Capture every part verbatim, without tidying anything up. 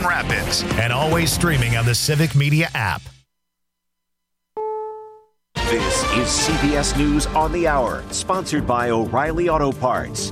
Rapids, and always streaming on the Civic Media app. This is C B S News on the Hour, sponsored by O'Reilly Auto Parts.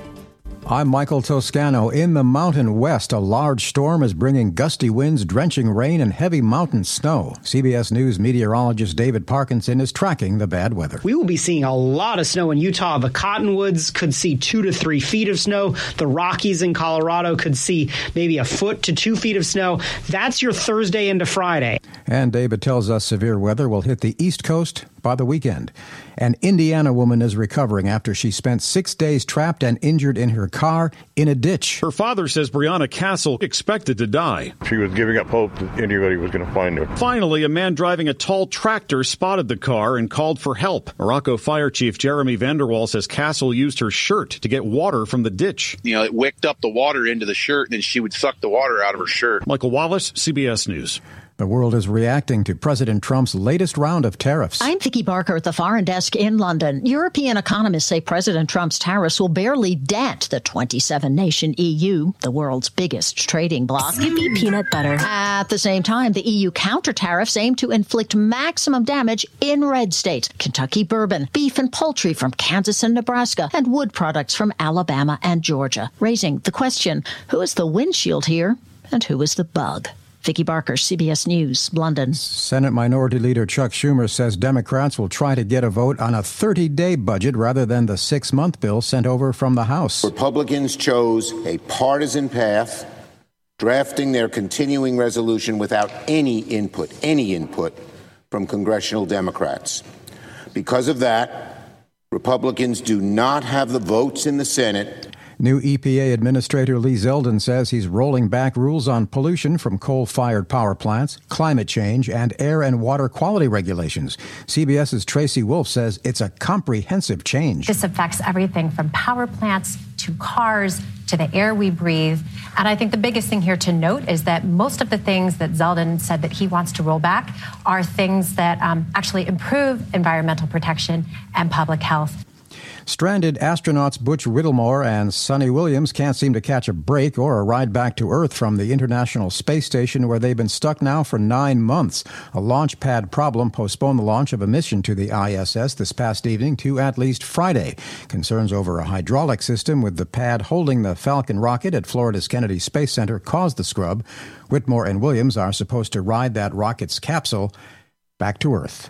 I'm Michael Toscano. In the Mountain West, a large storm is bringing gusty winds, drenching rain, and heavy mountain snow. C B S News meteorologist David Parkinson is tracking the bad weather. We will be seeing a lot of snow in Utah. The Cottonwoods could see two to three feet of snow. The Rockies in Colorado could see maybe a foot to two feet of snow. That's your Thursday into Friday. And David tells us severe weather will hit the East Coast by the weekend. An Indiana woman is recovering after she spent six days trapped and injured in her car in a ditch. Her father says Breonna Castle expected to die. She was giving up hope that anybody was going to find her. Finally, a man driving a tall tractor spotted the car and called for help. Morocco Fire Chief Jeremy Vanderwall says Castle used her shirt to get water from the ditch. You know, it wicked up the water into the shirt, and then she would suck the water out of her shirt. Michael Wallace, C B S News. The world is reacting to President Trump's latest round of tariffs. I'm Vicki Barker at the Foreign Desk in London. European economists say President Trump's tariffs will barely dent the twenty-seven nation E U, the world's biggest trading bloc. Skippy peanut butter. At the same time, the E U counter tariffs aim to inflict maximum damage in red states: Kentucky bourbon, beef and poultry from Kansas and Nebraska, and wood products from Alabama and Georgia, raising the question, who is the windshield here and who is the bug? Vicki Barker, C B S News, London. Senate Minority Leader Chuck Schumer says Democrats will try to get a vote on a thirty-day budget rather than the six-month bill sent over from the House. Republicans chose a partisan path, drafting their continuing resolution without any input, any input from congressional Democrats. Because of that, Republicans do not have the votes in the Senate. New E P A Administrator Lee Zeldin says he's rolling back rules on pollution from coal-fired power plants, climate change, and air and water quality regulations. CBS's Tracy Wolf says it's a comprehensive change. This affects everything from power plants to cars to the air we breathe. And I think the biggest thing here to note is that most of the things that Zeldin said that he wants to roll back are things that um, actually improve environmental protection and public health. Stranded astronauts Butch Whittemore and Sonny Williams can't seem to catch a break or a ride back to Earth from the International Space Station, where they've been stuck now for nine months. A launch pad problem postponed the launch of a mission to the I S S this past evening to at least Friday. Concerns over a hydraulic system with the pad holding the Falcon rocket at Florida's Kennedy Space Center caused the scrub. Whittemore and Williams are supposed to ride that rocket's capsule back to Earth.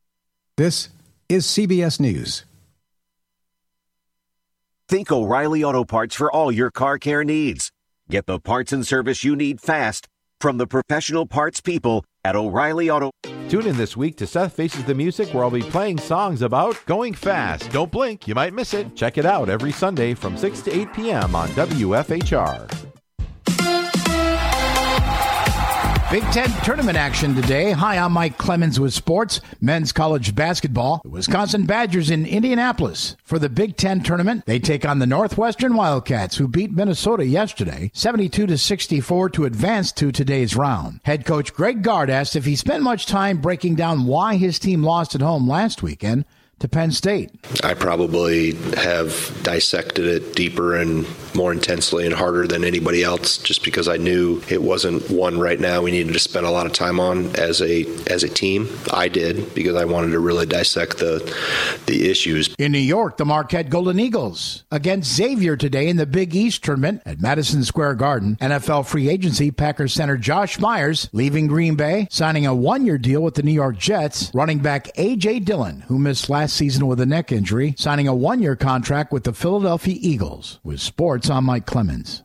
This is C B S News. Think O'Reilly Auto Parts for all your car care needs. Get the parts and service you need fast from the professional parts people at O'Reilly Auto. Tune in this week to Seth Faces the Music, where I'll be playing songs about going fast. Don't blink, you might miss it. Check it out every Sunday from six to eight p.m. on W F H R. Big Ten tournament action today. Hi, I'm Mike Clemens with sports. Men's college basketball. The Wisconsin Badgers in Indianapolis for the Big Ten tournament. They take on the Northwestern Wildcats, who beat Minnesota yesterday, seventy-two to sixty-four, to advance to today's round. Head coach Greg Gard asked if he spent much time breaking down why his team lost at home last weekend to Penn State. I probably have dissected it deeper and more intensely and harder than anybody else, just because I knew it wasn't one right now we needed to spend a lot of time on as a as a team. I did, because I wanted to really dissect the the issues. In New York, the Marquette Golden Eagles against Xavier today in the Big East tournament at Madison Square Garden. N F L free agency, Packers center Josh Myers leaving Green Bay, signing a one-year deal with the New York Jets. Running back A J. Dillon, who missed last season with a neck injury, signing a one-year contract with the Philadelphia Eagles. With sports, I'm Mike Clemens.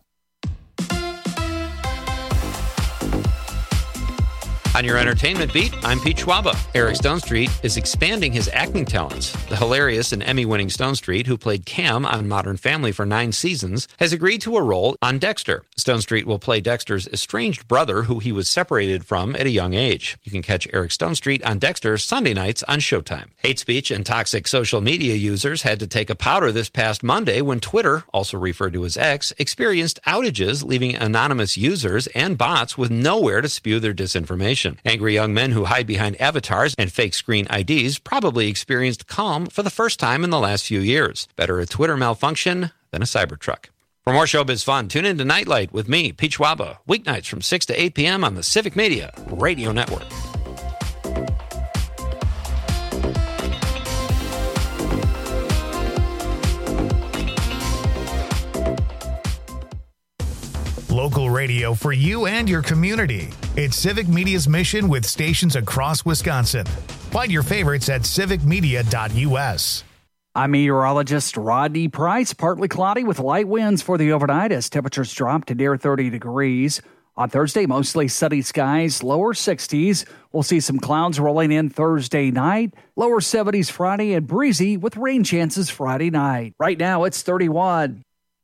On your entertainment beat, I'm Pete Schwaba. Eric Stonestreet is expanding his acting talents. The hilarious and Emmy-winning Stonestreet, who played Cam on Modern Family for nine seasons, has agreed to a role on Dexter. Stonestreet will play Dexter's estranged brother, who he was separated from at a young age. You can catch Eric Stonestreet on Dexter Sunday nights on Showtime. Hate speech and toxic social media users had to take a powder this past Monday when Twitter, also referred to as X, experienced outages, leaving anonymous users and bots with nowhere to spew their disinformation. Angry young men who hide behind avatars and fake screen I Ds probably experienced calm for the first time in the last few years. Better a Twitter malfunction than a Cybertruck. For more showbiz fun, tune in to Nightlight with me, Pete Schwaba, weeknights from six to eight p.m. on the Civic Media Radio Network. Local radio for you and your community. It's Civic Media's mission with stations across Wisconsin. Find your favorites at civic media dot u s. I'm meteorologist Rodney Price. Partly cloudy with light winds for the overnight as temperatures drop to near thirty degrees. On Thursday, mostly sunny skies, lower sixties. We'll see some clouds rolling in Thursday night, lower seventies Friday, and breezy with rain chances Friday night. Right now, it's thirty-one.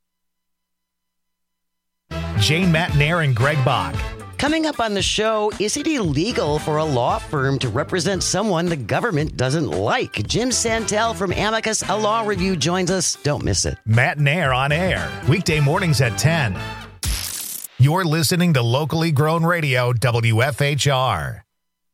Jane Matnair and Greg Bach. Coming up on the show, is it illegal for a law firm to represent someone the government doesn't like? Jim Santel from Amicus, a law review, joins us. Don't miss it. Matnair on air, weekday mornings at ten. You're listening to locally grown radio, W F H R.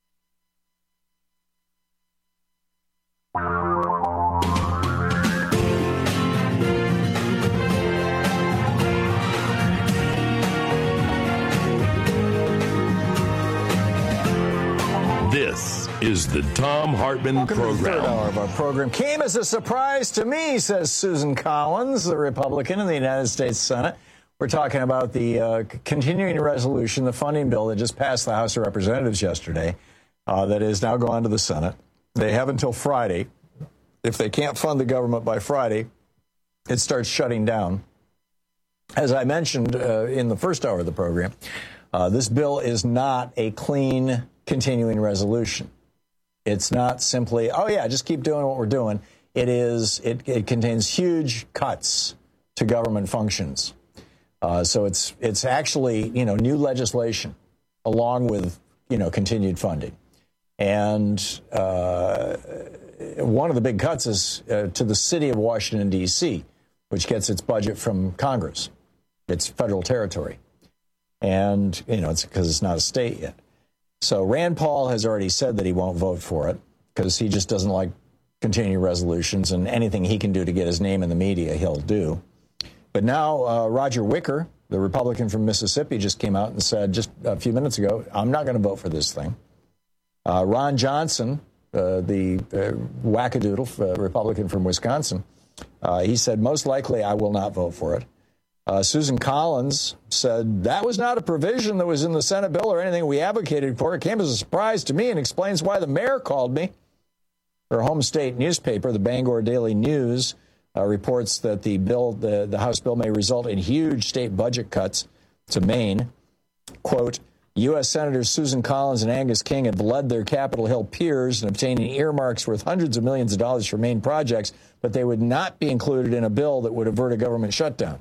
This is the Thom Hartmann Welcome Program. To the third hour of our program came as a surprise to me, says Susan Collins, the Republican in the United States Senate. We're talking about the uh, continuing resolution, the funding bill that just passed the House of Representatives yesterday, uh, that is now going to the Senate. They have until Friday. If they can't fund the government by Friday, it starts shutting down. As I mentioned uh, in the first hour of the program, uh, this bill is not a clean continuing resolution. It's not simply, oh yeah, just keep doing what we're doing. It is, it, it contains huge cuts to government functions. Uh, so it's it's actually, you know, new legislation along with, you know, continued funding. And uh, one of the big cuts is uh, to the city of Washington, D C, which gets its budget from Congress. It's federal territory. And, you know, it's because it's not a state yet. So Rand Paul has already said that he won't vote for it because he just doesn't like continuing resolutions, and anything he can do to get his name in the media, he'll do. But now uh, Roger Wicker, the Republican from Mississippi, just came out and said just a few minutes ago, I'm not going to vote for this thing. Uh, Ron Johnson, uh, the uh, wackadoodle uh, Republican from Wisconsin, uh, he said, most likely I will not vote for it. Uh, Susan Collins said, that was not a provision that was in the Senate bill or anything we advocated for. It came as a surprise to me and explains why the mayor called me. Her home state newspaper, the Bangor Daily News, uh, reports that the bill, the, the House bill may result in huge state budget cuts to Maine. Quote, U S Senators Susan Collins and Angus King have led their Capitol Hill peers in obtaining earmarks worth hundreds of millions of dollars for Maine projects, but they would not be included in a bill that would avert a government shutdown.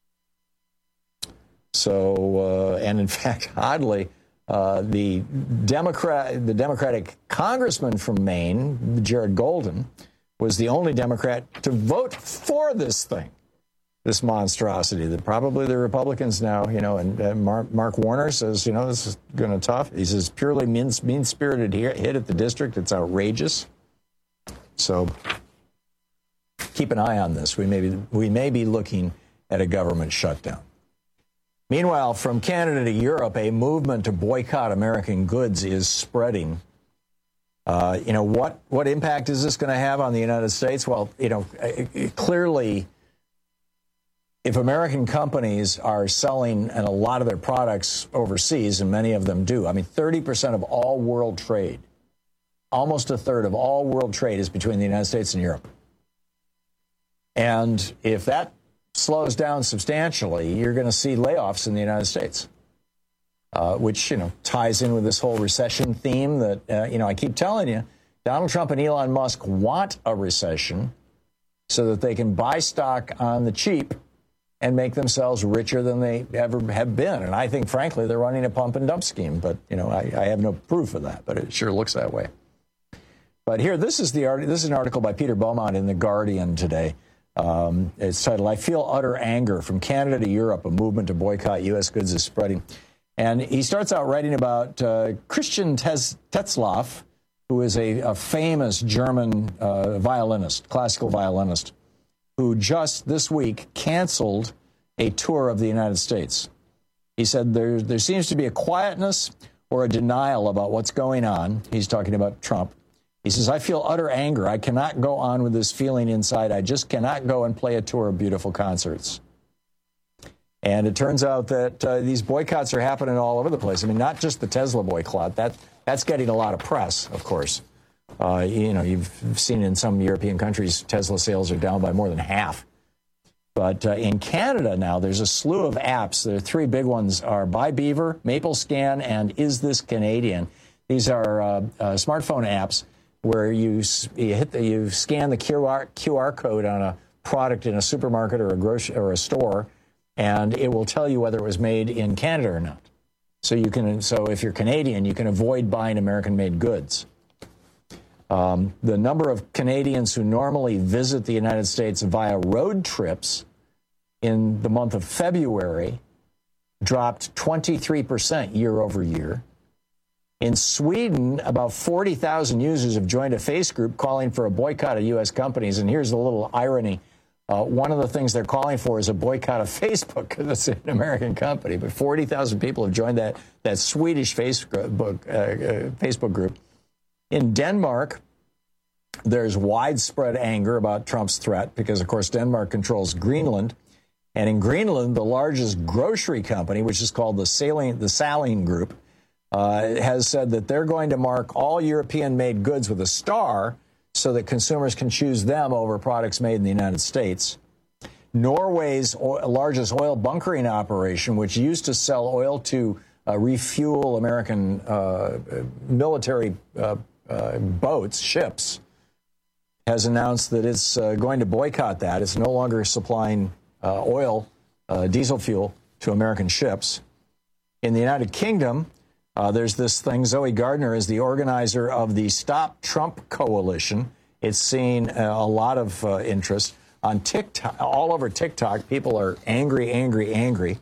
So, uh, and in fact, oddly, uh, the Democrat, the Democratic congressman from Maine, Jared Golden, was the only Democrat to vote for this thing, this monstrosity that probably the Republicans now, you know, and, and Mark, Mark Warner says, you know, this is going to tough. He says purely mean, mean-spirited hit at the district. It's outrageous. So keep an eye on this. We may be, we may be looking at a government shutdown. Meanwhile, from Canada to Europe, a movement to boycott American goods is spreading. Uh, you know, what, what impact is this going to have on the United States? Well, you know, clearly, if American companies are selling and a lot of their products overseas, and many of them do, I mean, thirty percent of all world trade, almost a third of all world trade is between the United States and Europe. And if that slows down substantially, you're going to see layoffs in the United States, uh, which, you know, ties in with this whole recession theme that, uh, you know, I keep telling you, Donald Trump and Elon Musk want a recession so that they can buy stock on the cheap and make themselves richer than they ever have been. And I think, frankly, they're running a pump and dump scheme. But, you know, I, I have no proof of that, but it sure looks that way. But here, this is the art- this is an article by Peter Beaumont in The Guardian today. Um, it's titled, I Feel Utter Anger. From Canada to Europe, a movement to boycott U S goods is spreading. And he starts out writing about uh, Christian Tez- Tetzlaff, who is a, a famous German uh, violinist, classical violinist, who just this week canceled a tour of the United States. He said there, there seems to be a quietness or a denial about what's going on. He's talking about Trump. He says, I feel utter anger. I cannot go on with this feeling inside. I just cannot go and play a tour of beautiful concerts. And it turns out that uh, these boycotts are happening all over the place. I mean, not just the Tesla boycott. That, that's getting a lot of press, of course. Uh, you know, you've seen in some European countries, Tesla sales are down by more than half. But uh, in Canada now, there's a slew of apps. The three big ones are Buy Beaver, MapleScan, and Is This Canadian? These are uh, uh, smartphone apps where you you hit the, you scan the Q R, Q R code on a product in a supermarket or a grocery or a store, and it will tell you whether it was made in Canada or not. So you can so if you're Canadian, you can avoid buying American-made goods. Um, the number of Canadians who normally visit the United States via road trips in the month of February dropped twenty-three percent year over year. In Sweden, about forty thousand users have joined a face group calling for a boycott of U S companies. And here's the little irony. Uh, one of the things they're calling for is a boycott of Facebook because it's an American company. But forty thousand people have joined that, that Swedish Facebook, uh, uh, Facebook group. In Denmark, there's widespread anger about Trump's threat because, of course, Denmark controls Greenland. And in Greenland, the largest grocery company, which is called the Saline, the Saline Group, uh, has said that they're going to mark all European-made goods with a star so that consumers can choose them over products made in the United States. Norway's oil, largest oil bunkering operation, which used to sell oil to uh, refuel American uh, military uh, uh, boats, ships, has announced that it's uh, going to boycott that. It's no longer supplying uh, oil, uh, diesel fuel to American ships. In the United Kingdom, uh, there's this thing. Zoe Gardner is the organizer of the Stop Trump Coalition. It's seen uh, a lot of uh, interest on TikTok. All over TikTok, people are angry, angry, angry.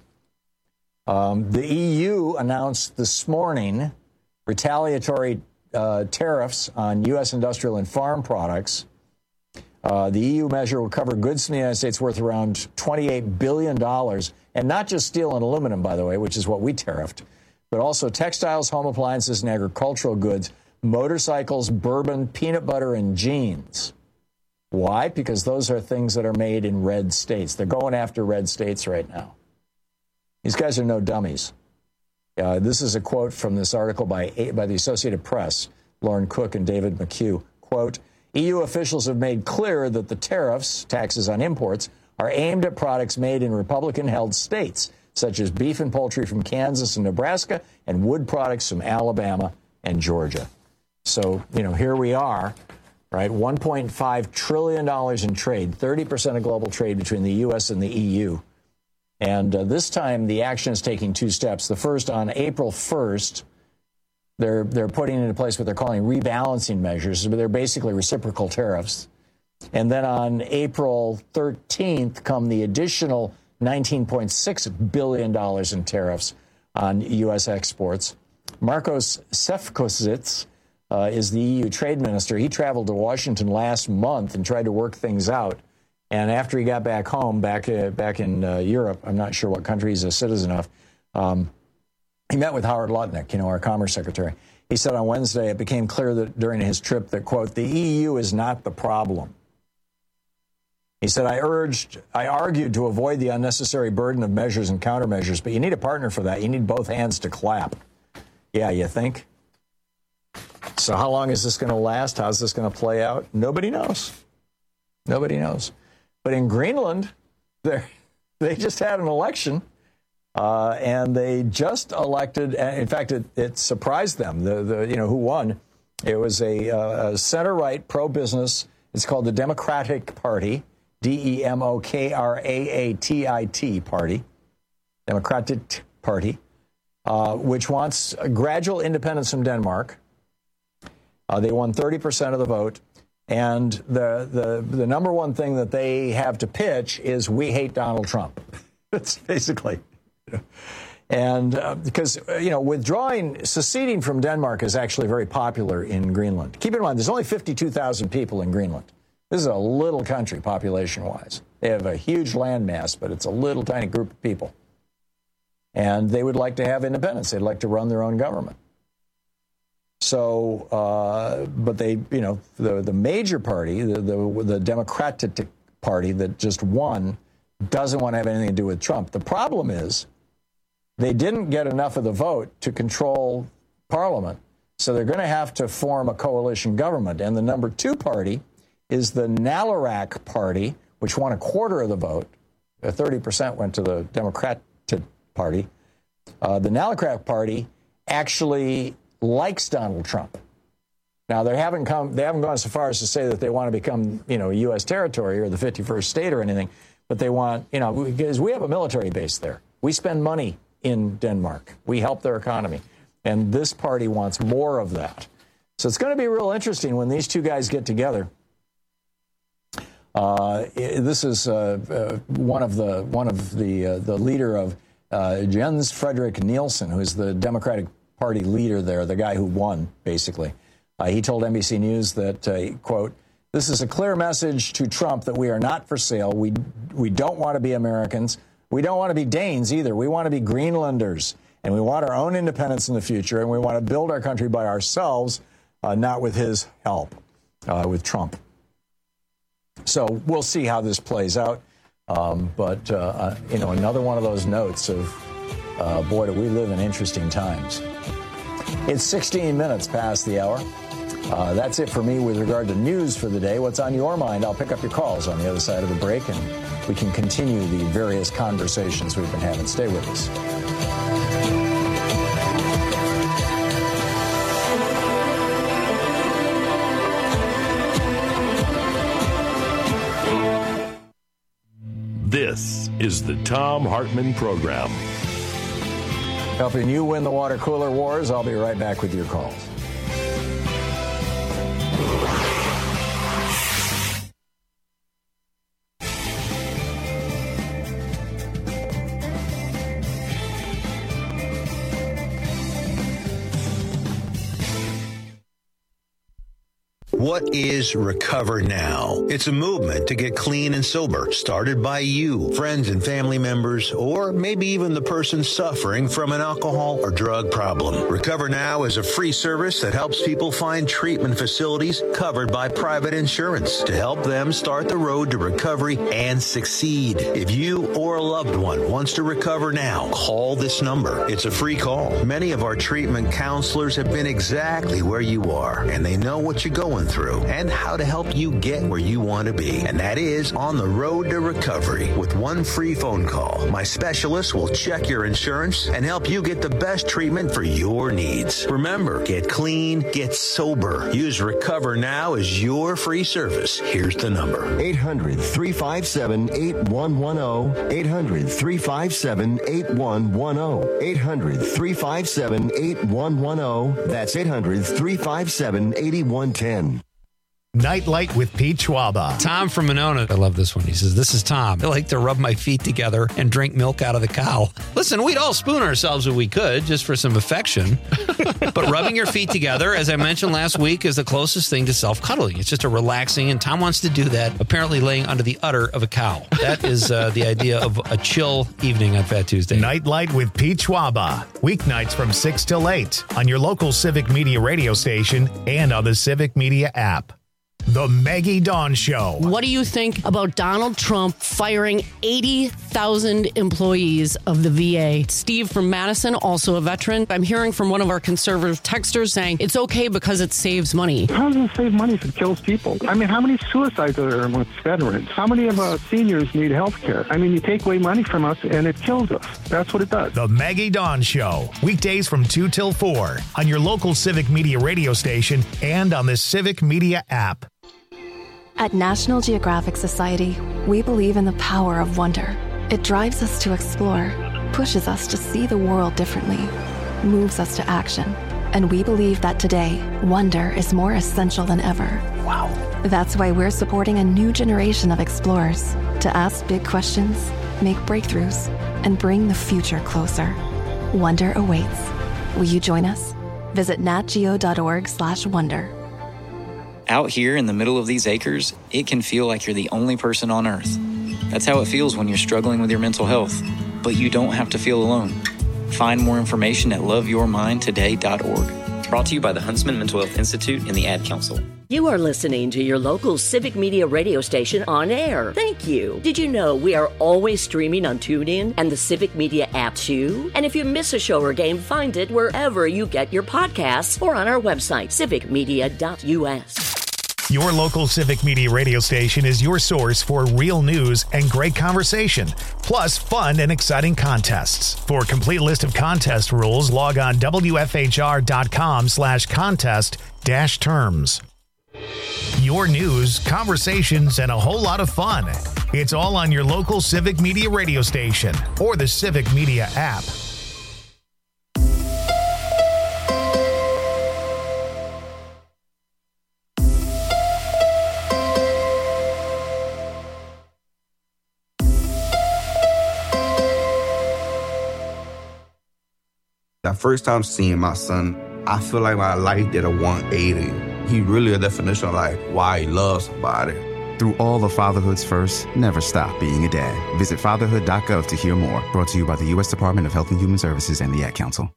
Um, the E U announced this morning retaliatory uh, tariffs on U S industrial and farm products. Uh, the E U measure will cover goods in the United States worth around twenty-eight billion dollars, and not just steel and aluminum, by the way, which is what we tariffed, but also textiles, home appliances, and agricultural goods, motorcycles, bourbon, peanut butter, and jeans. Why? Because those are things that are made in red states. They're going after red states right now. These guys are no dummies. Uh, this is a quote from this article by, by the Associated Press, Lauren Cook and David McHugh. Quote, E U officials have made clear that the tariffs, taxes on imports, are aimed at products made in Republican-held states, such as beef and poultry from Kansas and Nebraska and wood products from Alabama and Georgia. So, you know, here we are, right? one point five trillion dollars in trade, thirty percent of global trade between the U S and the E U. And uh, this time the action is taking two steps. The first, on April first, they're, they're putting into place what they're calling rebalancing measures, but they're basically reciprocal tariffs. And then on April thirteenth come the additional nineteen point six billion dollars in tariffs on U S exports. Markos Sefcovic uh, is the E U trade minister. He traveled to Washington last month and tried to work things out. And after he got back home, back uh, back in uh, Europe, I'm not sure what country he's a citizen of, um, he met with Howard Lutnick, you know, our Commerce Secretary. He said on Wednesday it became clear that during his trip that, quote, the E U is not the problem. He said, I urged, I argued to avoid the unnecessary burden of measures and countermeasures, but you need a partner for that. You need both hands to clap. Yeah, you think? So how long is this going to last? How's this going to play out? Nobody knows. Nobody knows. But in Greenland, they just had an election, uh, and they just elected. In fact, it, it surprised them. The, the you know who won? It was a, uh, a center-right pro-business. It's called the Democratic Party, D E M O K R A A T I T Party, Democratic Party, uh, which wants a gradual independence from Denmark. Uh, they won thirty percent of the vote. And the, the the number one thing that they have to pitch is we hate Donald Trump. That's basically. You know. And uh, because, you know, withdrawing, seceding from Denmark is actually very popular in Greenland. Keep in mind, there's only fifty-two thousand people in Greenland. This is a little country population-wise. They have a huge landmass, but it's a little tiny group of people. And they would like to have independence. They'd like to run their own government. So, uh, but they, you know, the the major party, the, the the Democratic Party that just won, doesn't want to have anything to do with Trump. The problem is they didn't get enough of the vote to control Parliament, so they're going to have to form a coalition government. And the number two party is the Nalarak Party, which won a quarter of the vote. thirty percent went to the Democratic Party. Uh, the Nalarak Party actually likes Donald Trump. Now, they haven't come, they haven't gone so far as to say that they want to become, you know, U S territory or the fifty-first state or anything, but they want, you know, because we have a military base there. We spend money in Denmark. We help their economy. And this party wants more of that. So it's going to be real interesting when these two guys get together. Uh, this is uh, uh, one of the one of the uh, the leader of uh, Jens Frederick Nielsen, who is the Democratic Party leader there, the guy who won, basically. Uh, he told N B C News that, uh, quote, "This is a clear message to Trump that we are not for sale. We we don't want to be Americans. We don't want to be Danes either. We want to be Greenlanders, and we want our own independence in the future, and we want to build our country by ourselves, uh, not with his help, uh, with Trump." So we'll see how this plays out. Um, but, uh, uh, you know, another one of those notes of, uh, boy, do we live in interesting times. It's sixteen minutes past the hour. Uh, that's it for me with regard to news for the day. What's on your mind? I'll pick up your calls on the other side of the break, and we can continue the various conversations we've been having. Stay with us. This is the Thom Hartmann Program. Helping you win the water cooler wars. I'll be right back with your calls. What is Recover Now? It's a movement to get clean and sober, started by you, friends and family members, or maybe even the person suffering from an alcohol or drug problem. Recover Now is a free service that helps people find treatment facilities covered by private insurance to help them start the road to recovery and succeed. If you or a loved one wants to recover now, call this number. It's a free call. Many of our treatment counselors have been exactly where you are, and they know what you're going through and how to help you get where you want to be. And that is on the road to recovery. With one free phone call, my specialist will check your insurance and help you get the best treatment for your needs. Remember, get clean, get sober. Use Recover Now as your free service. Here's the number. eight hundred, three five seven, eight one one zero. eight hundred, three five seven, eight one one zero. eight hundred, three five seven, eight one one zero. That's eight hundred, three five seven, eight one one zero. Nightlight with Pete Schwaba. Tom from Monona. I love this one. He says, "This is Tom. I like to rub my feet together and drink milk out of the cow." Listen, we'd all spoon ourselves if we could, just for some affection. But rubbing your feet together, as I mentioned last week, is the closest thing to self-cuddling. It's just a relaxing, and Tom wants to do that, apparently laying under the udder of a cow. That is uh, the idea of a chill evening on Fat Tuesday. Nightlight with Pete Schwaba. Weeknights from six till eight on your local Civic Media radio station and on the Civic Media app. The Maggie Dawn Show. What do you think about Donald Trump firing eighty thousand employees of the V A? Steve from Madison, also a veteran. I'm hearing from one of our conservative texters saying it's okay because it saves money. How does it save money if it kills people? I mean, how many suicides are there amongst veterans? How many of our seniors need health care? I mean, you take away money from us and it kills us. That's what it does. The Maggie Dawn Show. Weekdays from two till four on your local Civic Media radio station and on the Civic Media app. At National Geographic Society, we believe in the power of wonder. It drives us to explore, pushes us to see the world differently, moves us to action. And we believe that today, wonder is more essential than ever. Wow. That's why we're supporting a new generation of explorers to ask big questions, make breakthroughs, and bring the future closer. Wonder awaits. Will you join us? Visit natgeo.org slash wonder. Out here in the middle of these acres, it can feel like you're the only person on Earth. That's how it feels when you're struggling with your mental health. But you don't have to feel alone. Find more information at love your mind today dot org. Brought to you by the Huntsman Mental Health Institute and the Ad Council. You are listening to your local Civic Media radio station on air. Thank you. Did you know we are always streaming on TuneIn and the Civic Media app too? And if you miss a show or game, find it wherever you get your podcasts or on our website, civic media dot u s. Your local Civic Media radio station is your source for real news and great conversation, plus fun and exciting contests. For a complete list of contest rules, log on W F H R dot com slash contest dash terms. Your news, conversations, and a whole lot of fun. It's all on your local Civic Media radio station or the Civic Media app. That first time seeing my son, I feel like my life did a one eighty. He really a definition of like why he loves somebody. Through all the fatherhood's first, never stop being a dad. Visit fatherhood dot gov to hear more. Brought to you by the U S Department of Health and Human Services and the Ad Council.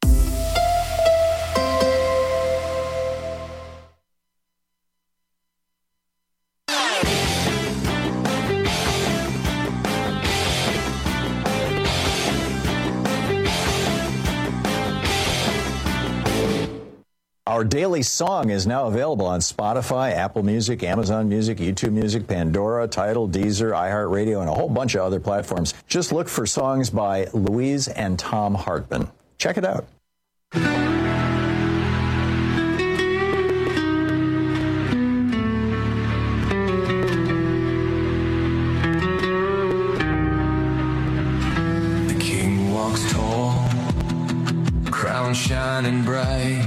Our daily song is now available on Spotify, Apple Music, Amazon Music, YouTube Music, Pandora, Tidal, Deezer, iHeartRadio, and a whole bunch of other platforms. Just look for songs by Louise and Tom Hartman. Check it out. The king walks tall, crown shining bright.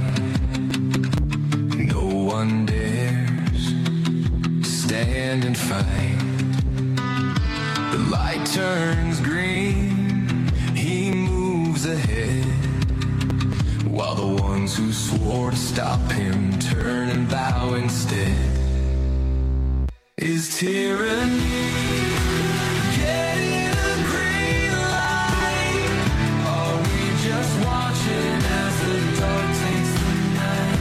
One dares stand and fight. The light turns green, he moves ahead, while the ones who swore to stop him turn and bow instead. Is tyranny getting a green light? Are we just watching as the dark takes the night?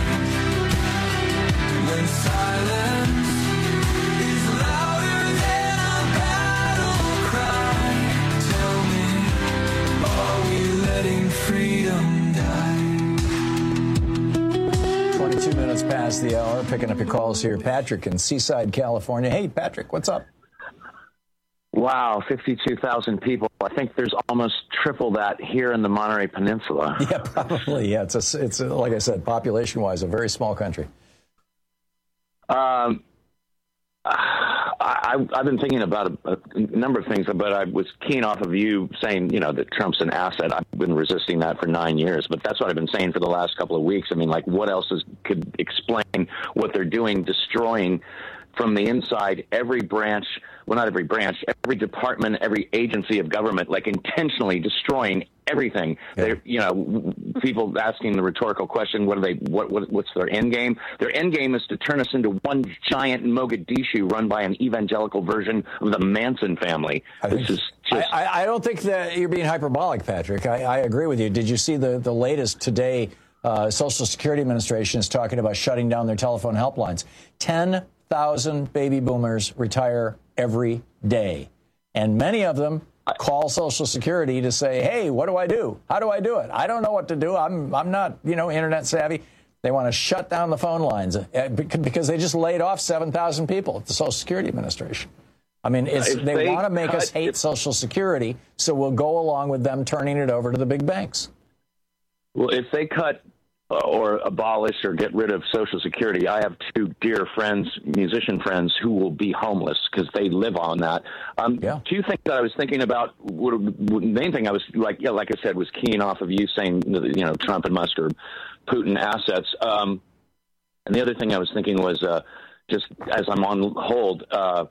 When silence is louder than a battle cry, tell me, are we letting freedom die? twenty-two minutes past the hour, picking up your calls here. Patrick in Seaside, California. Hey, Patrick, what's up? Wow, fifty-two thousand people. I think there's almost triple that here in the Monterey Peninsula. Yeah, probably. Yeah, it's, a, it's a, like I said, population-wise, a very small country. Um, I, I've been thinking about a, a number of things, but I was keen off of you saying, you know, that Trump's an asset. I've been resisting that for nine years, but that's what I've been saying for the last couple of weeks. I mean, like, what else is, could explain what they're doing, destroying from the inside every branch, well, not every branch, every department, every agency of government, like intentionally destroying everything. Yeah. They're, you know, people asking the rhetorical question, what are they, what, what, what's their end game? Their end game is to turn us into one giant Mogadishu run by an evangelical version of the Manson family. I this think, is just... I, I don't think that you're being hyperbolic, Patrick. I, I agree with you. Did you see the, the latest today? Uh, Social Security Administration is talking about shutting down their telephone helplines. ten thousand baby boomers retire every day. And many of them call Social Security to say, hey, what do I do? How do I do it? I don't know what to do. I'm I'm not, you know, internet savvy. They want to shut down the phone lines because they just laid off seven thousand people at the Social Security Administration. I mean, it's, they, they want to make cut, us hate if, Social Security, so we'll go along with them turning it over to the big banks. Well, if they cut or abolish or get rid of Social Security, I have two dear friends, musician friends, who will be homeless because they live on that. Um, yeah. Two things that I was thinking about. The main thing I was like, yeah, like I said, was keying off of you saying, you know, Trump and Musk are Putin assets. Um, and the other thing I was thinking was uh, just as I'm on hold, uh,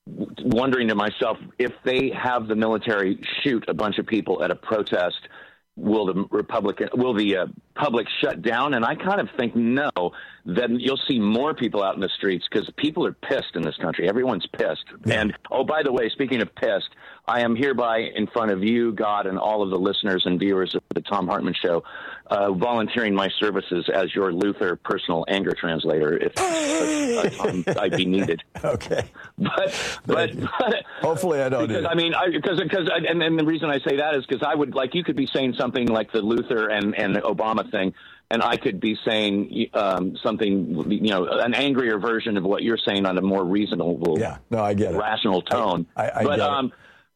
wondering to myself if they have the military shoot a bunch of people at a protest will the Republican, will the uh, public shut down? And I kind of think no, then you'll see more people out in the streets because people are pissed in this country. Everyone's pissed. Yeah. And, oh, by the way, speaking of pissed, I am hereby in front of you, God, and all of the listeners and viewers of the Tom Hartman Show, uh, volunteering my services as your Luther personal anger translator if uh, um, I'd be needed. Okay. But, but, but hopefully I don't because, need it. I mean, because, because, and, and the reason I say that is because I would, like, you could be saying something like the Luther and, and the Obama thing, and I could be saying um, something, you know, an angrier version of what you're saying on a more reasonable, yeah, no, I get it. rational tone. I, I, I but get um,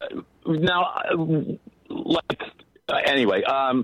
now, like, uh, anyway, um,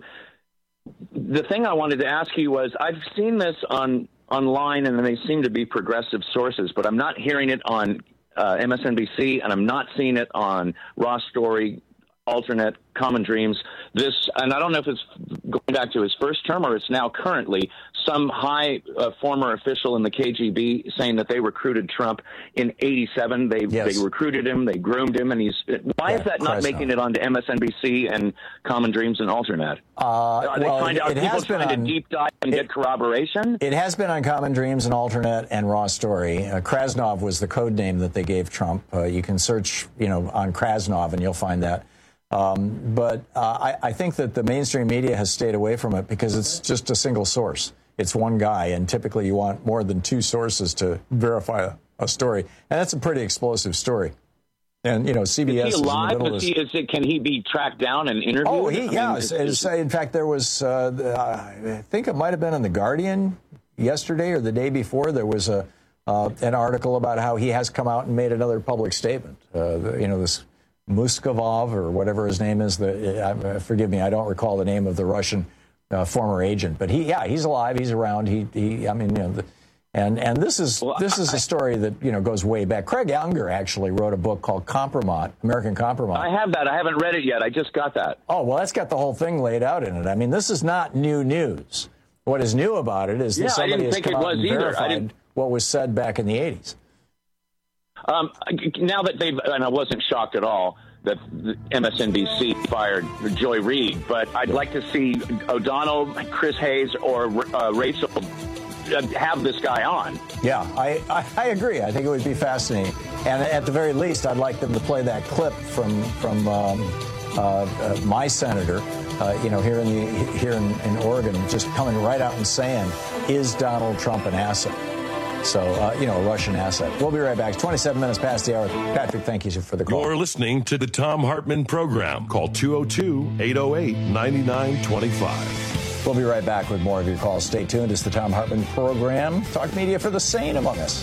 the thing I wanted to ask you was, I've seen this on online, and they seem to be progressive sources, but I'm not hearing it on uh, M S N B C, and I'm not seeing it on Ross Story, Alternate, Common Dreams. This, and I don't know if it's going back to his first term or it's now currently, some high uh, former official in the K G B saying that they recruited Trump in eighty-seven. They Yes. they recruited him, they groomed him, and he's. Why Yeah, is that not Krasnov. making it onto M S N B C and Common Dreams and Alternate? Uh, Are they well, trying to, are it people has been trying on- to deep dive and get corroboration? It has been on Common Dreams and Alternate and Raw Story. Uh, Krasnov was the code name that they gave Trump. Uh, you can search, you know, on Krasnov and you'll find that. Um, but uh, I, I think that the mainstream media has stayed away from it because it's just a single source. It's one guy, and typically you want more than two sources to verify a, a story. And that's a pretty explosive story. And, you know, C B S Is he is alive? in the middle Is of he, this. is it, can he be tracked down and interviewed? Oh, he, I mean, yeah. is- It's- in fact, there was, uh, the- I think it might have been in The Guardian yesterday or the day before, there was a uh, an article about how he has come out and made another public statement. Uh, the, you know, this Muskovov or whatever his name is, the, uh, forgive me, I don't recall the name of the Russian uh, former agent, but he, yeah, he's alive, he's around. He, he I mean, you know, the, and and this is Well, this is a story that you know goes way back. Craig Unger actually wrote a book called Compromat, American Compromat. I have that. I haven't read it yet. I just got that. Oh, well, that's got the whole thing laid out in it. I mean, this is not new news. What is new about it is Yeah, I that somebody didn't has think come it out was and either. I verified didn't- what was said back in the eighties. Um, now that they've, and I wasn't shocked at all that M S N B C fired Joy Reid, but I'd like to see O'Donnell, Chris Hayes, or uh, Rachel have this guy on. Yeah, I, I, I agree. I think it would be fascinating. And at the very least, I'd like them to play that clip from from um, uh, uh, my senator, uh, you know, here in the here in, in Oregon, just coming right out and saying, "Is Donald Trump an asset?" So, uh, you know, a Russian asset. We'll be right back. It's twenty-seven minutes past the hour. Patrick, thank you for the call. You're listening to the Tom Hartman Program. Call two oh two, eight oh eight, nine nine two five. We'll be right back with more of your calls. Stay tuned. It's the Tom Hartman Program. Talk media for the sane among us.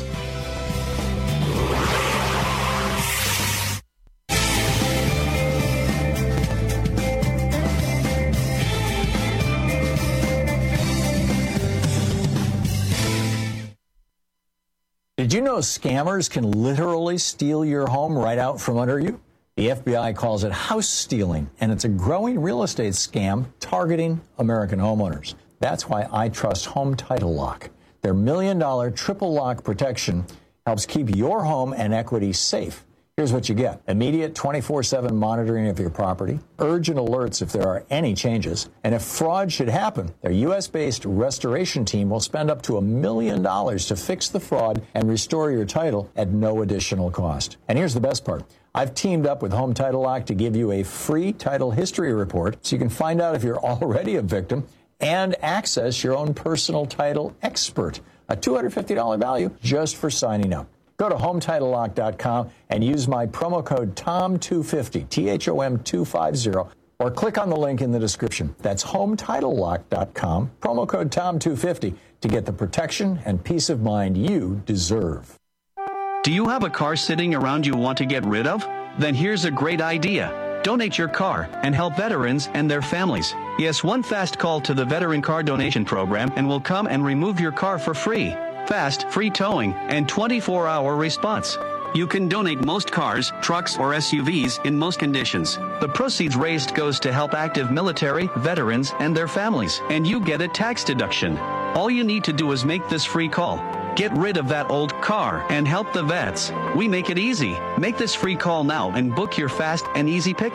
Did you know scammers can literally steal your home right out from under you? The F B I calls it house stealing, and it's a growing real estate scam targeting American homeowners. That's why I trust Home Title Lock. Their million dollar triple lock protection helps keep your home and equity safe. Here's what you get. Immediate twenty-four seven monitoring of your property, urgent alerts if there are any changes, and if fraud should happen, their U S based restoration team will spend up to a million dollars to fix the fraud and restore your title at no additional cost. And here's the best part. I've teamed up with Home Title Lock to give you a free title history report so you can find out if you're already a victim and access your own personal title expert. A two hundred fifty dollars value just for signing up. Go to home title lock dot com and use my promo code T O M two fifty, T H O M two fifty, or click on the link in the description. That's home title lock dot com, promo code T O M two fifty to get the protection and peace of mind you deserve. Do you have a car sitting around you want to get rid of? Then here's a great idea. Donate your car and help veterans and their families. Yes, one fast call to the Veteran Car Donation Program and we'll come and remove your car for free. Fast, free towing, and twenty-four hour response. You can donate most cars, trucks, or S U Vs in most conditions. The proceeds raised goes to help active military, veterans, and their families, and you get a tax deduction. All you need to do is make this free call. Get rid of that old car and help the vets. We make it easy. Make this free call now and book your fast and easy pickup.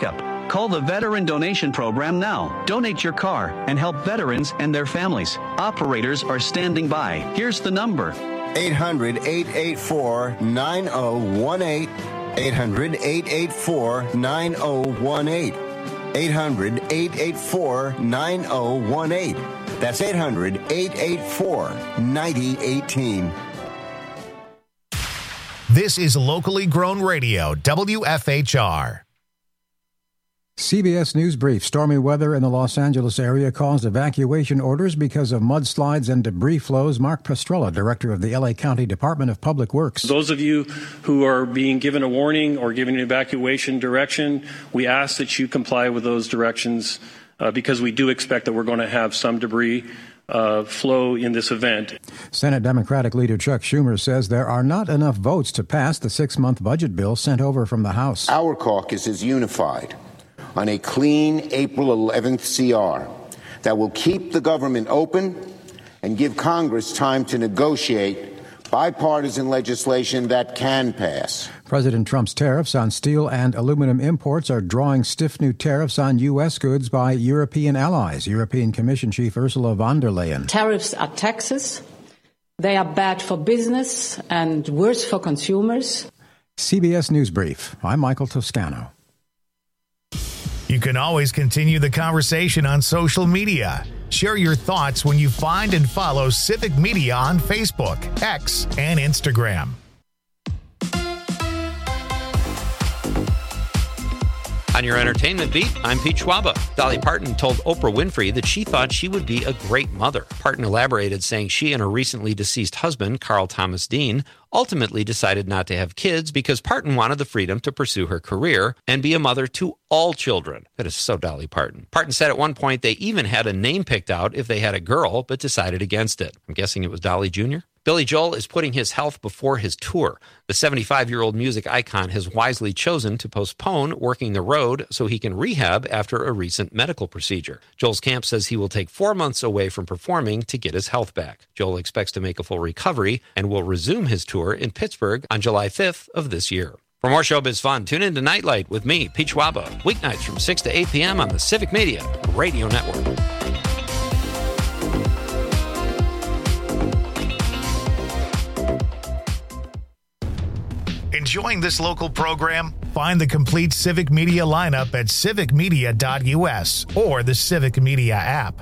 Call the Veteran Donation Program now. Donate your car and help veterans and their families. Operators are standing by. Here's the number. eight hundred, eight eight four, nine oh one eight. eight hundred, eight eight four, nine oh one eight. eight hundred, eight eight four, nine oh one eight. That's eight hundred, eight eight four, nine oh one eight. This is locally grown radio, W F H R. C B S News Brief. Stormy weather in the Los Angeles area caused evacuation orders because of mudslides and debris flows. Mark Pastrella, director of the L A County Department of Public Works. Those of you who are being given a warning or given an evacuation direction, we ask that you comply with those directions uh, because we do expect that we're going to have some debris uh, flow in this event. Senate Democratic leader Chuck Schumer says there are not enough votes to pass the six-month budget bill sent over from the House. Our caucus is unified on a clean April eleventh C R that will keep the government open and give Congress time to negotiate bipartisan legislation that can pass. President Trump's tariffs on steel and aluminum imports are drawing stiff new tariffs on U S goods by European allies. European Commission Chief Ursula von der Leyen. Tariffs are taxes. They are bad for business and worse for consumers. C B S News Brief. I'm Michael Toscano. You can always continue the conversation on social media. Share your thoughts when you find and follow Civic Media on Facebook, X, and Instagram. On your entertainment beat, I'm Pete Schwaba. Dolly Parton told Oprah Winfrey that she thought she would be a great mother. Parton elaborated, saying she and her recently deceased husband, Carl Thomas Dean, ultimately decided not to have kids because Parton wanted the freedom to pursue her career and be a mother to all children. That is so Dolly Parton. Parton said at one point they even had a name picked out if they had a girl, but decided against it. I'm guessing it was Dolly Junior Billy Joel is putting his health before his tour. The seventy-five-year-old music icon has wisely chosen to postpone working the road so he can rehab after a recent medical procedure. Joel's camp says he will take four months away from performing to get his health back. Joel expects to make a full recovery and will resume his tour in Pittsburgh on July fifth of this year. For more showbiz fun, tune in to Nightlight with me, Pete Schwaba, weeknights from six to eight p.m. on the Civic Media Radio Network. Enjoying this local program? Find the complete Civic Media lineup at civic media dot u s or the Civic Media app.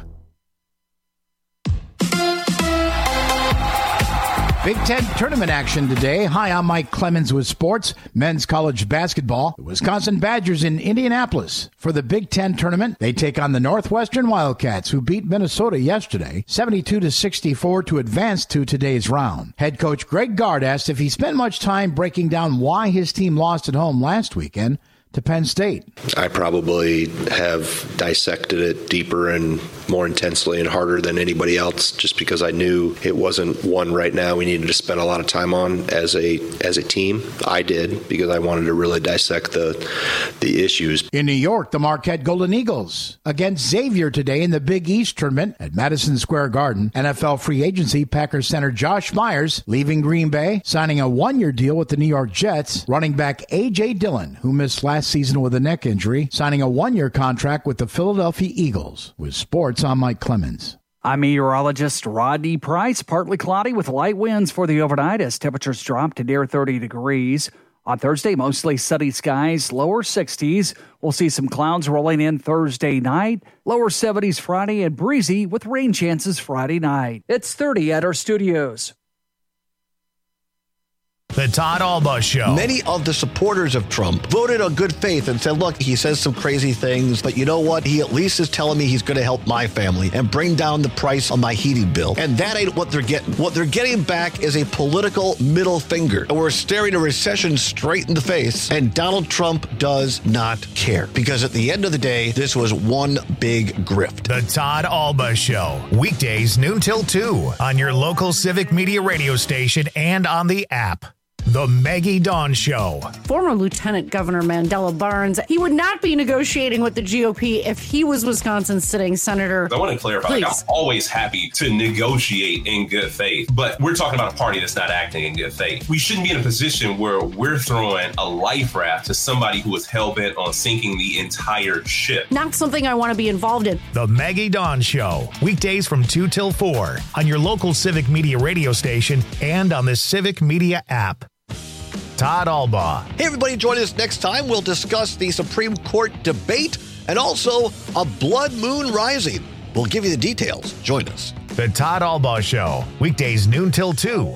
Big Ten tournament action today. Hi, I'm Mike Clemens with sports. Men's college basketball. The Wisconsin Badgers in Indianapolis for the Big Ten tournament. They take on the Northwestern Wildcats, who beat Minnesota yesterday, seventy-two to sixty-four, to advance to today's round. Head coach Greg Gard asked if he spent much time breaking down why his team lost at home last weekend to Penn State. I probably have dissected it deeper and more intensely and harder than anybody else, just because I knew it wasn't one right now we needed to spend a lot of time on as a as a team. I did, because I wanted to really dissect the the issues. In New York, the Marquette Golden Eagles against Xavier today in the Big East tournament at Madison Square Garden. N F L free agency, Packers center Josh Myers leaving Green Bay, signing a one-year deal with the New York Jets. Running back A J. Dillon, who missed last season with a neck injury, signing a one-year contract with the Philadelphia Eagles. With sports, I'm Mike Clemens. I'm meteorologist Rodney Price. Partly cloudy with light winds for the overnight as temperatures drop to near thirty degrees. On Thursday, mostly sunny skies, lower sixties. We'll see some clouds rolling in Thursday night, lower seventies Friday, and breezy with rain chances Friday night. It's thirty at our studios. The Todd Alba Show. Many of the supporters of Trump voted on good faith and said, look, he says some crazy things, but you know what? He at least is telling me he's going to help my family and bring down the price on my heating bill. And that ain't what they're getting. What they're getting back is a political middle finger. And we're staring a recession straight in the face, and Donald Trump does not care. Because at the end of the day, this was one big grift. The Todd Alba Show. Weekdays noon till two on your local Civic Media radio station and on the app. The Maggie Dawn Show. Former Lieutenant Governor Mandela Barnes, he would not be negotiating with the G O P if he was Wisconsin's sitting senator. I want to clarify, like, I'm always happy to negotiate in good faith, but we're talking about a party that's not acting in good faith. We shouldn't be in a position where we're throwing a life raft to somebody who is hell-bent on sinking the entire ship. Not something I want to be involved in. The Maggie Dawn Show. Weekdays from two till four on your local Civic Media radio station and on the Civic Media app. Todd Albaugh. Hey, everybody, join us next time. We'll discuss the Supreme Court debate and also a blood moon rising. We'll give you the details. Join us. The Todd Albaugh Show. Weekdays noon till two.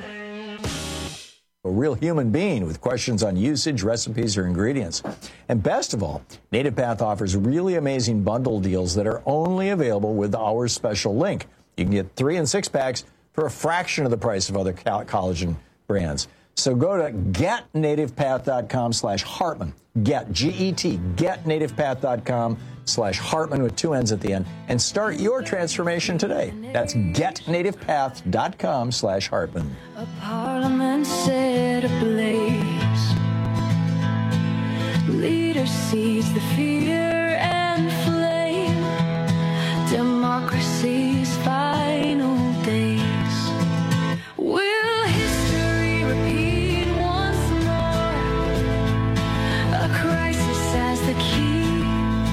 A real human being with questions on usage, recipes, or ingredients. And best of all, Native Path offers really amazing bundle deals that are only available with our special link. You can get three and six packs for a fraction of the price of other collagen brands. So go to getnativepath.com slash Hartman. Get, G E T, getnativepath.com slash Hartman with two N's at the end and start your transformation today. That's getnativepath.com slash Hartman. A parliament set ablaze. Leader sees the fear and flame. Democracy's final days. Will history repeat once more? A crisis as the key.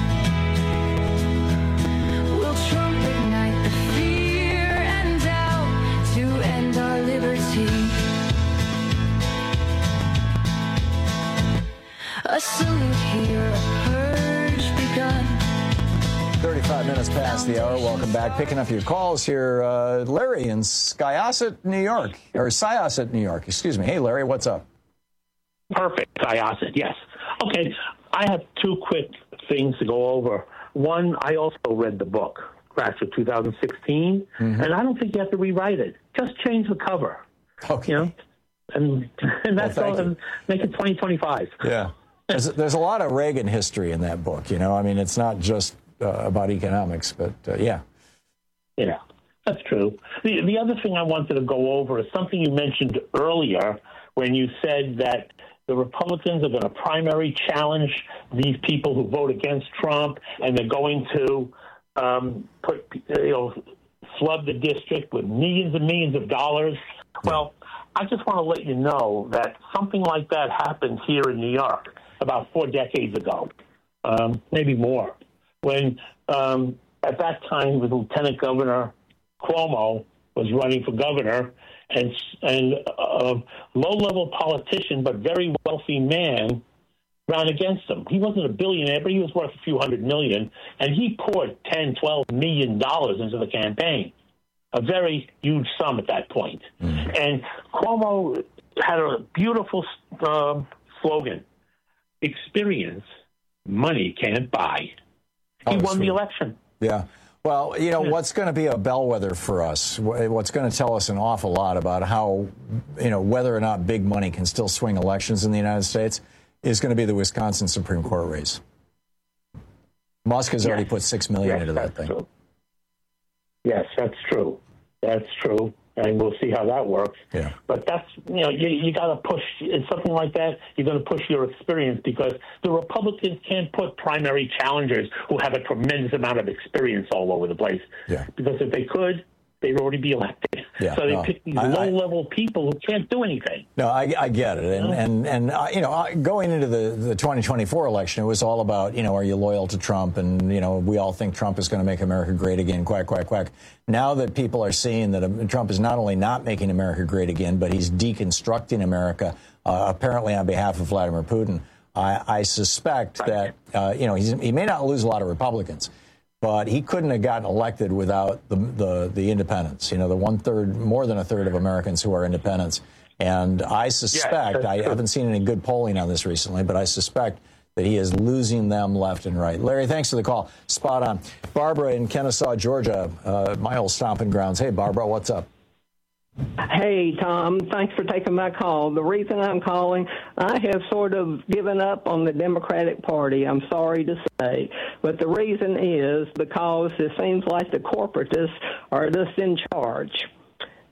Will Trump ignite the fear and doubt to end our liberty? A salute here, a purge begun. thirty-five minutes past the hour. Welcome back. Picking up your calls here. Uh, Larry in Syosset, New York. Or Syosset, New York. Excuse me. Hey, Larry, what's up? Perfect. Syosset, yes. Okay, I have two quick things to go over. One, I also read the book, Crash of two thousand sixteen, Mm-hmm. and I don't think you have to rewrite it. Just change the cover. Okay. You know? And, and that's Well, all. thank you. And make it twenty twenty-five. Yeah. There's, there's a lot of Reagan history in that book, you know. I mean, it's not just uh, about economics, but uh, yeah. Yeah, that's true. The, the other thing I wanted to go over is something you mentioned earlier when you said that the Republicans are going to primary challenge these people who vote against Trump, and they're going to um, put, you know, flood the district with millions and millions of dollars. Well, I just want to let you know that something like that happened here in New York about four decades ago, um, maybe more, when um, at that time the Lieutenant Governor Cuomo was running for governor, and and a low-level politician but very wealthy man ran against him. He wasn't a billionaire, but he was worth a few hundred million, and he poured ten, twelve million dollars into the campaign, a very huge sum at that point. Mm-hmm. And Cuomo had a beautiful uh, slogan: experience money can't buy. He Oh, won sweet. the election. Yeah. Well, you know, what's going to be a bellwether for us, wh- what's going to tell us an awful lot about how, you know, whether or not big money can still swing elections in the United States is going to be the Wisconsin Supreme Court race. Musk has already put six million Yes, into that that's thing. true. Yes, that's true. That's true. And we'll see how that works. Yeah. But that's, you know, you, you got to push, in something like that, you're going to push your experience, because the Republicans can't put primary challengers who have a tremendous amount of experience all over the place. Yeah. Because if they could, they'd already be elected. Yeah, so they no, pick these I- I- low-level people who can't do anything. No, I, I get it. And, and, and uh, you know, uh, going into the, the twenty twenty-four election, it was all about, you know, are you loyal to Trump? And, you know, we all think Trump is going to make America great again, quack, quack, quack. Now that people are seeing that uh, Trump is not only not making America great again, but he's deconstructing America, uh, apparently on behalf of Vladimir Putin, I, I suspect that, uh, you know, he's, he may not lose a lot of Republicans, but he couldn't have gotten elected without the, the, the independents, you know, the one-third, more than a third of Americans who are independents. And I suspect, I haven't seen any good polling on this recently, but I suspect that he is losing them left and right. Larry, thanks for the call. Spot on. Barbara in Kennesaw, Georgia, uh, my old stomping grounds. Hey, Barbara, what's up? Hey, Tom, thanks for taking my call. The reason I'm calling, I have sort of given up on the Democratic Party, I'm sorry to say. But the reason is because it seems like the corporatists are just in charge.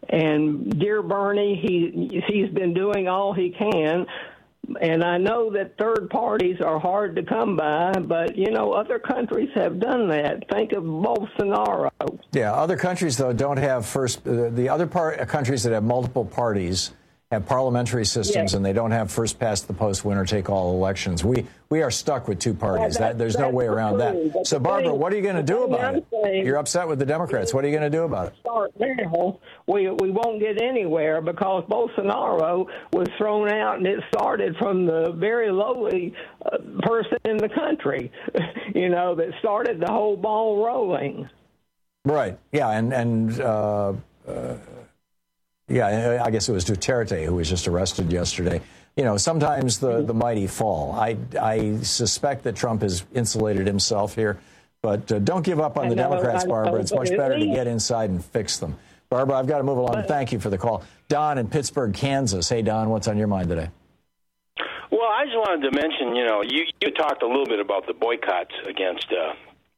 And dear Bernie, he he's been doing all he can. And I know that third parties are hard to come by, but, you know, other countries have done that. Think of Bolsonaro. Yeah, other countries, though, don't have first... Uh, the other part, uh, countries that have multiple parties have parliamentary systems, Yeah. and they don't have first-past-the-post, winner-take-all elections. We we are stuck with two parties. Yeah, that, there's no that's way around true, that. but So, the Barbara, thing- what are you going to the do thing about I'm it? saying- You're upset with the Democrats. What are you going to do about it? Start now, we we won't get anywhere because Bolsonaro was thrown out, and it started from the very lowly uh, person in the country, you know, that started the whole ball rolling. Right. Yeah, and and uh, uh, yeah, I guess it was Duterte who was just arrested yesterday. You know, sometimes the, the mighty fall. I I suspect that Trump has insulated himself here, but uh, don't give up on I the know, Democrats, I know, Barbara. It's but much at better to least- get inside and fix them. Barbara, I've got to move along. Thank you for the call. Don in Pittsburgh, Kansas. Hey, Don, what's on your mind today? Well, I just wanted to mention, you know, you, you talked a little bit about the boycotts against uh,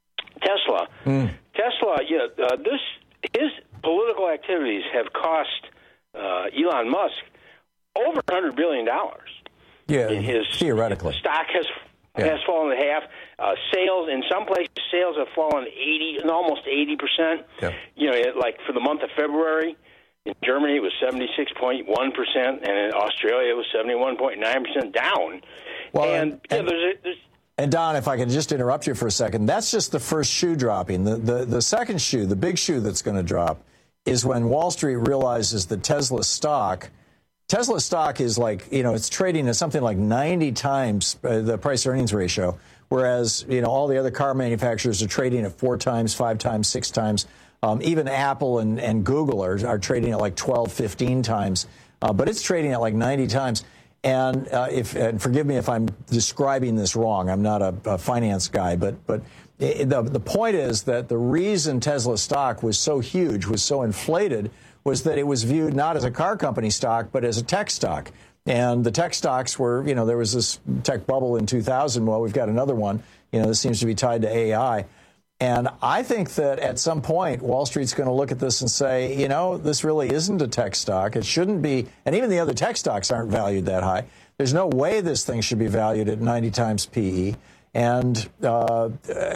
Tesla. Mm. Tesla, yeah, uh, this his political activities have cost uh, Elon Musk over one hundred billion dollars. Yeah, in his theoretically. Stock has Yeah. has fallen in half. Uh, sales in some places, sales have fallen eighty, almost eighty percent. Yeah. You know, it, like for the month of February, in Germany it was seventy-six point one percent, and in Australia it was seventy-one point nine percent down. Well, and, and- yeah, there's, a, there's And Don, if I could just interrupt you for a second, that's just the first shoe dropping. The the, the second shoe, the big shoe that's going to drop, is when Wall Street realizes that Tesla stock, Tesla stock is like, you know, it's trading at something like ninety times uh, the price earnings ratio, whereas, you know, all the other car manufacturers are trading at four times, five times, six times. Um, even Apple and, and Google are, are trading at like twelve, fifteen times, uh, but it's trading at like ninety times. And uh, if and forgive me if I'm describing this wrong, I'm not a, a finance guy, but but it, the the point is that the reason Tesla stock was so huge, was so inflated, was that it was viewed not as a car company stock, but as a tech stock. And the tech stocks were, you know, there was this tech bubble in two thousand. Well, we've got another one. You know, this seems to be tied to A I. And I think that at some point, Wall Street's going to look at this and say, you know, this really isn't a tech stock. It shouldn't be. And even the other tech stocks aren't valued that high. There's no way this thing should be valued at ninety times P E. And uh,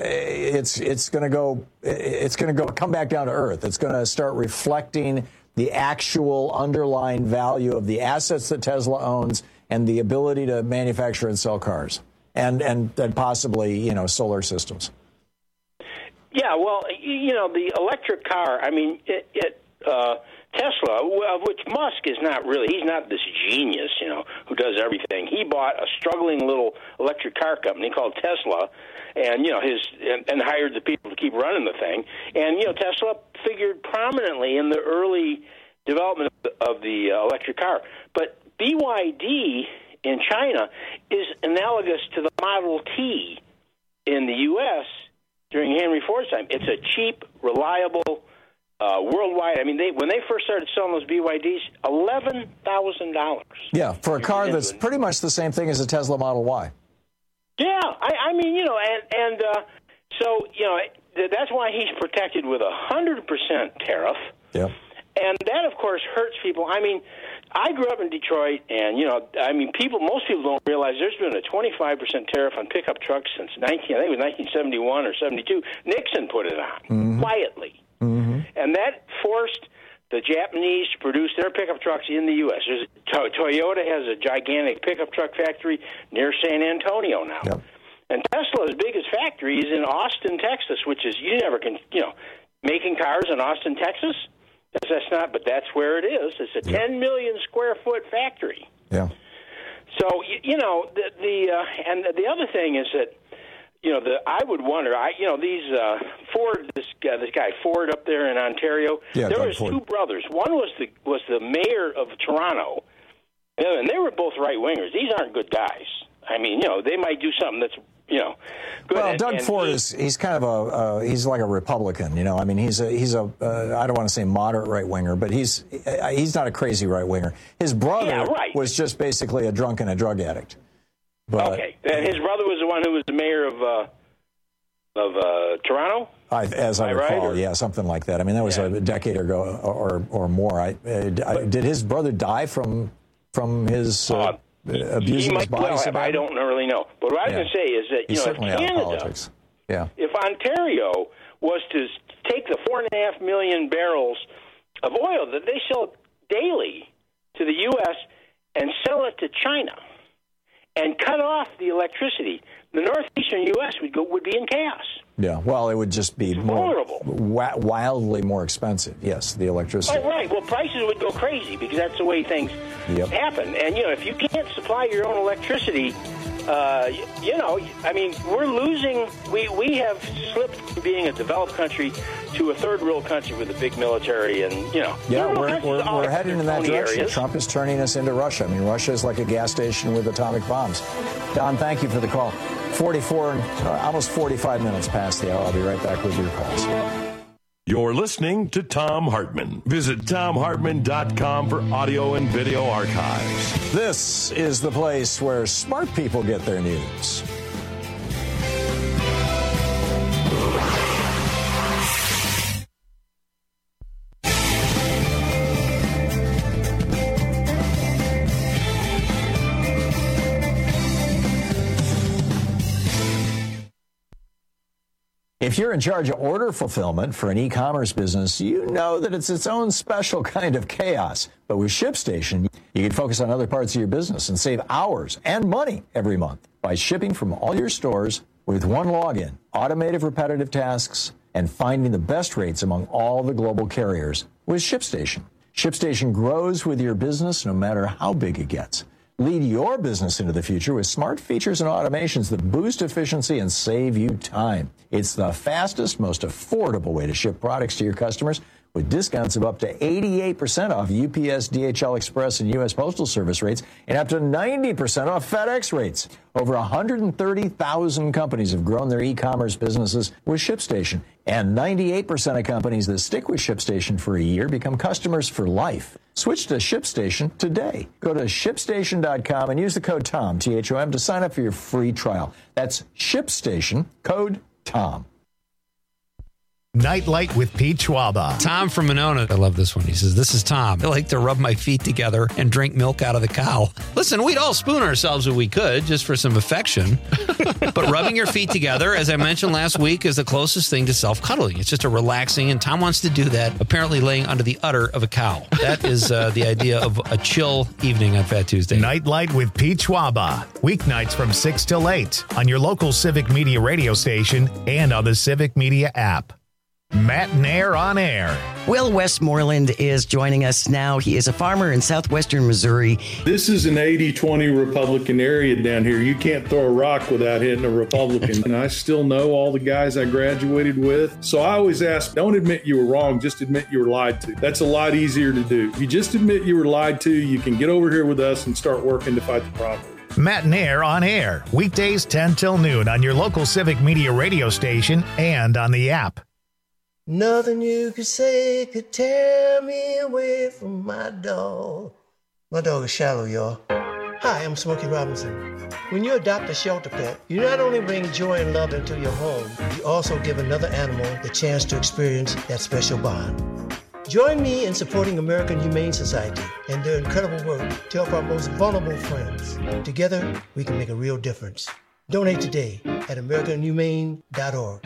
it's it's going to go it's going to go come back down to earth. It's going to start reflecting the actual underlying value of the assets that Tesla owns and the ability to manufacture and sell cars and and, and possibly, you know, solar systems. Yeah, well, you know, the electric car, I mean, it, it uh, Tesla, of which Musk is not really, he's not this genius, you know, who does everything. He bought a struggling little electric car company called Tesla and, you know, his and, and hired the people to keep running the thing. And, you know, Tesla figured prominently in the early development of the, of the uh, electric car. But B Y D in China is analogous to the Model T in the U S during Henry Ford's time. It's a cheap, reliable, uh, worldwide. I mean, they when they first started selling those B Y Ds, eleven thousand dollars. Yeah, for a car that's pretty much the same thing as a Tesla Model Y. Yeah, I, I mean, you know, and and uh, so you know that's why he's protected with a hundred percent tariff. Yeah. And that, of course, hurts people. I mean, I grew up in Detroit, and, you know, I mean, people, most people don't realize there's been a twenty-five percent tariff on pickup trucks since nineteen, I think it was nineteen seventy-one or seventy-two. Nixon put it on, Mm-hmm. quietly. Mm-hmm. And that forced the Japanese to produce their pickup trucks in the U S There's, to- Toyota has a gigantic pickup truck factory near San Antonio now. Yep. And Tesla's biggest factory is in Austin, Texas, which is, you never can, you know, making cars in Austin, Texas? That's, that's not, but that's where it is. It's a ten million square foot factory. Yeah. So you, you know the the uh, and the other thing is that you know the I would wonder I you know these uh, Ford this guy, this guy Ford up there in Ontario. Yeah, there Doug was Ford. two brothers. One was the was the mayor of Toronto, and they were both right wingers. These aren't good guys. I mean, you know, they might do something that's you know. Good. Well, and, Doug and Ford he, is, he's kind of a, uh, he's like a Republican, you know, I mean, he's a, he's a, uh, I don't want to say moderate right-winger, but he's, uh, he's not a crazy right-winger. His brother Yeah, right. was just basically a drunk and a drug addict. But, okay, and his brother was the one who was the mayor of uh, of uh, Toronto. I, as I Am I recall, right, or- yeah, something like that. I mean, that was a decade ago or or more. I, uh, did his brother die from from his uh, Uh, abuse he of his might body? well so have. I badly? don't really know. But what I was Yeah. going to say is that, you He's know, if certainly out of Canada, politics. Yeah. if Ontario was to take the four and a half million barrels of oil that they sell daily to the U S and sell it to China and cut off the electricity, the northeastern U S would go would be in chaos. Yeah. Well, it would just be more wi- wildly more expensive. Yes, the electricity. Oh, right. Well, prices would go crazy because that's the way things Yep. happen. And, you know, if you can't supply your own electricity, uh, you, you know, I mean, we're losing. We, we have slipped from being a developed country to a third world country with a big military and, you know. Yeah, third world we're, countries we're, all we're have heading in their that phony direction. areas. Trump is turning us into Russia. I mean, Russia is like a gas station with atomic bombs. Don, thank you for the call. forty-four, uh, almost forty-five minutes past the hour. I'll be right back with your calls. You're listening to Tom Hartman. Visit tom hartman dot com for audio and video archives. This is the place where smart people get their news. If you're in charge of order fulfillment for an e-commerce business, you know that it's its own special kind of chaos. But with ShipStation, you can focus on other parts of your business and save hours and money every month by shipping from all your stores with one login, automated repetitive tasks, and finding the best rates among all the global carriers with ShipStation. ShipStation grows with your business no matter how big it gets. Lead your business into the future with smart features and automations that boost efficiency and save you time. It's the fastest, most affordable way to ship products to your customers with discounts of up to eighty-eight percent off U P S, D H L Express, and U S Postal Service rates and up to ninety percent off FedEx rates. Over one hundred thirty thousand companies have grown their e-commerce businesses with ShipStation, and ninety-eight percent of companies that stick with ShipStation for a year become customers for life. Switch to ShipStation today. Go to ship station dot com and use the code TOM, T H O M, to sign up for your free trial. That's ShipStation, code TOM. Nightlight with Pete Schwaba. Tom from Monona. I love this one. He says, this is Tom. I like to rub my feet together and drink milk out of the cow. Listen, we'd all spoon ourselves if we could, just for some affection. But rubbing your feet together, as I mentioned last week, is the closest thing to self-cuddling. It's just a relaxing, and Tom wants to do that, apparently laying under the udder of a cow. That is uh, the idea of a chill evening on Fat Tuesday. Nightlight with Pete Schwaba. Weeknights from six till eight on your local Civic Media radio station and on the Civic Media app. Matt Nair on air. Will Westmoreland is joining us now. He is a farmer in southwestern Missouri. This is an eighty twenty Republican area down here. You can't throw a rock without hitting a Republican. And I still know all the guys I graduated with. So I always ask, don't admit you were wrong, just admit you were lied to. That's a lot easier to do. If you just admit you were lied to, you can get over here with us and start working to fight the problem. Matt Nair on air. Weekdays ten till noon on your local Civic Media radio station and on the app. Nothing you could say could tear me away from my dog. My dog is Shallow, y'all. Hi, I'm Smokey Robinson. When you adopt a shelter pet, you not only bring joy and love into your home, you also give another animal the chance to experience that special bond. Join me in supporting American Humane Society and their incredible work to help our most vulnerable friends. Together, we can make a real difference. Donate today at american humane dot org.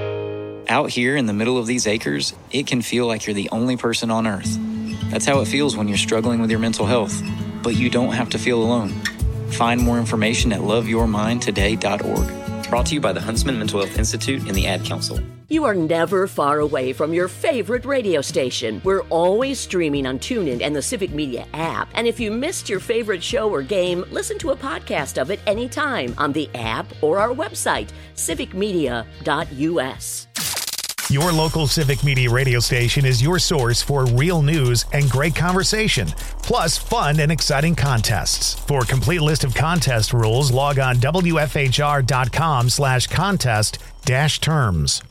Out here in the middle of these acres, it can feel like you're the only person on earth. That's how it feels when you're struggling with your mental health. But you don't have to feel alone. Find more information at love your mind today dot org. Brought to you by the Huntsman Mental Health Institute and the Ad Council. You are never far away from your favorite radio station. We're always streaming on TuneIn and the Civic Media app. And if you missed your favorite show or game, listen to a podcast of it anytime on the app or our website, civic media dot u s. Your local Civic Media radio station is your source for real news and great conversation, plus fun and exciting contests. For a complete list of contest rules, log on W F H R dot com slash contest dash terms.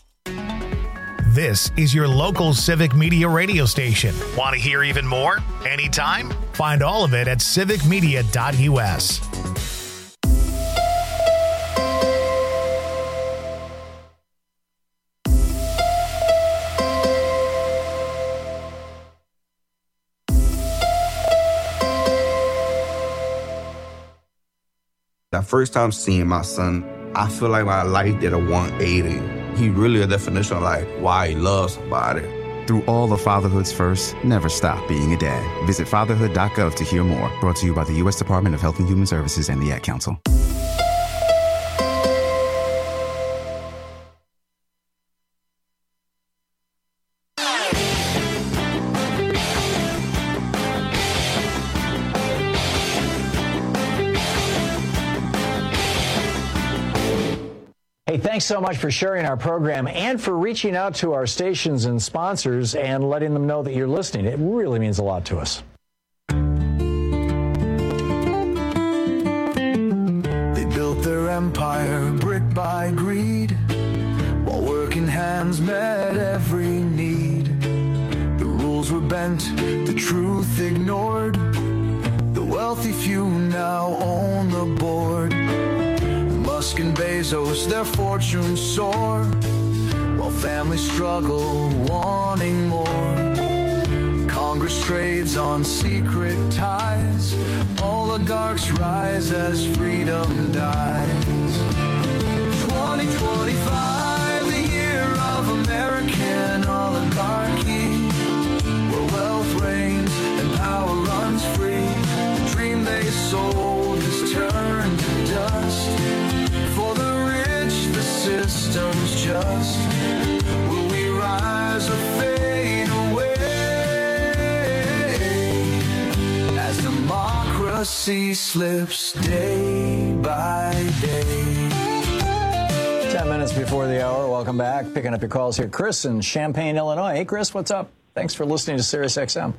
This is your local Civic Media radio station. Want to hear even more? Anytime? Find all of it at civic media dot u s. The first time seeing my son, I feel like my life did a one eighty. He really a definition of like why he loves somebody. Through all the fatherhood's first, never stop being a dad. Visit fatherhood dot gov to hear more. Brought to you by the U S Department of Health and Human Services and the Ad Council. Hey, thanks so much for sharing our program and for reaching out to our stations and sponsors and letting them know that you're listening. It really means a lot to us. They built their empire brick by greed, while working hands met every need. The rules were bent, the truth ignored. The wealthy few now own the board. Musk and Bezos, their fortunes soar, while families struggle, wanting more. Congress trades on secret ties. Oligarchs rise as freedom dies. twenty twenty-five, the year of American oligarchy, where wealth reigns and power runs free. The dream they sold has turned to dust. For the rich, the system's just. Will we rise or fade away as democracy slips day by day? Ten minutes before the hour. Welcome back. Picking up your calls here. Chris in Champaign, Illinois. Hey, Chris, what's up? Thanks for listening to Sirius X M.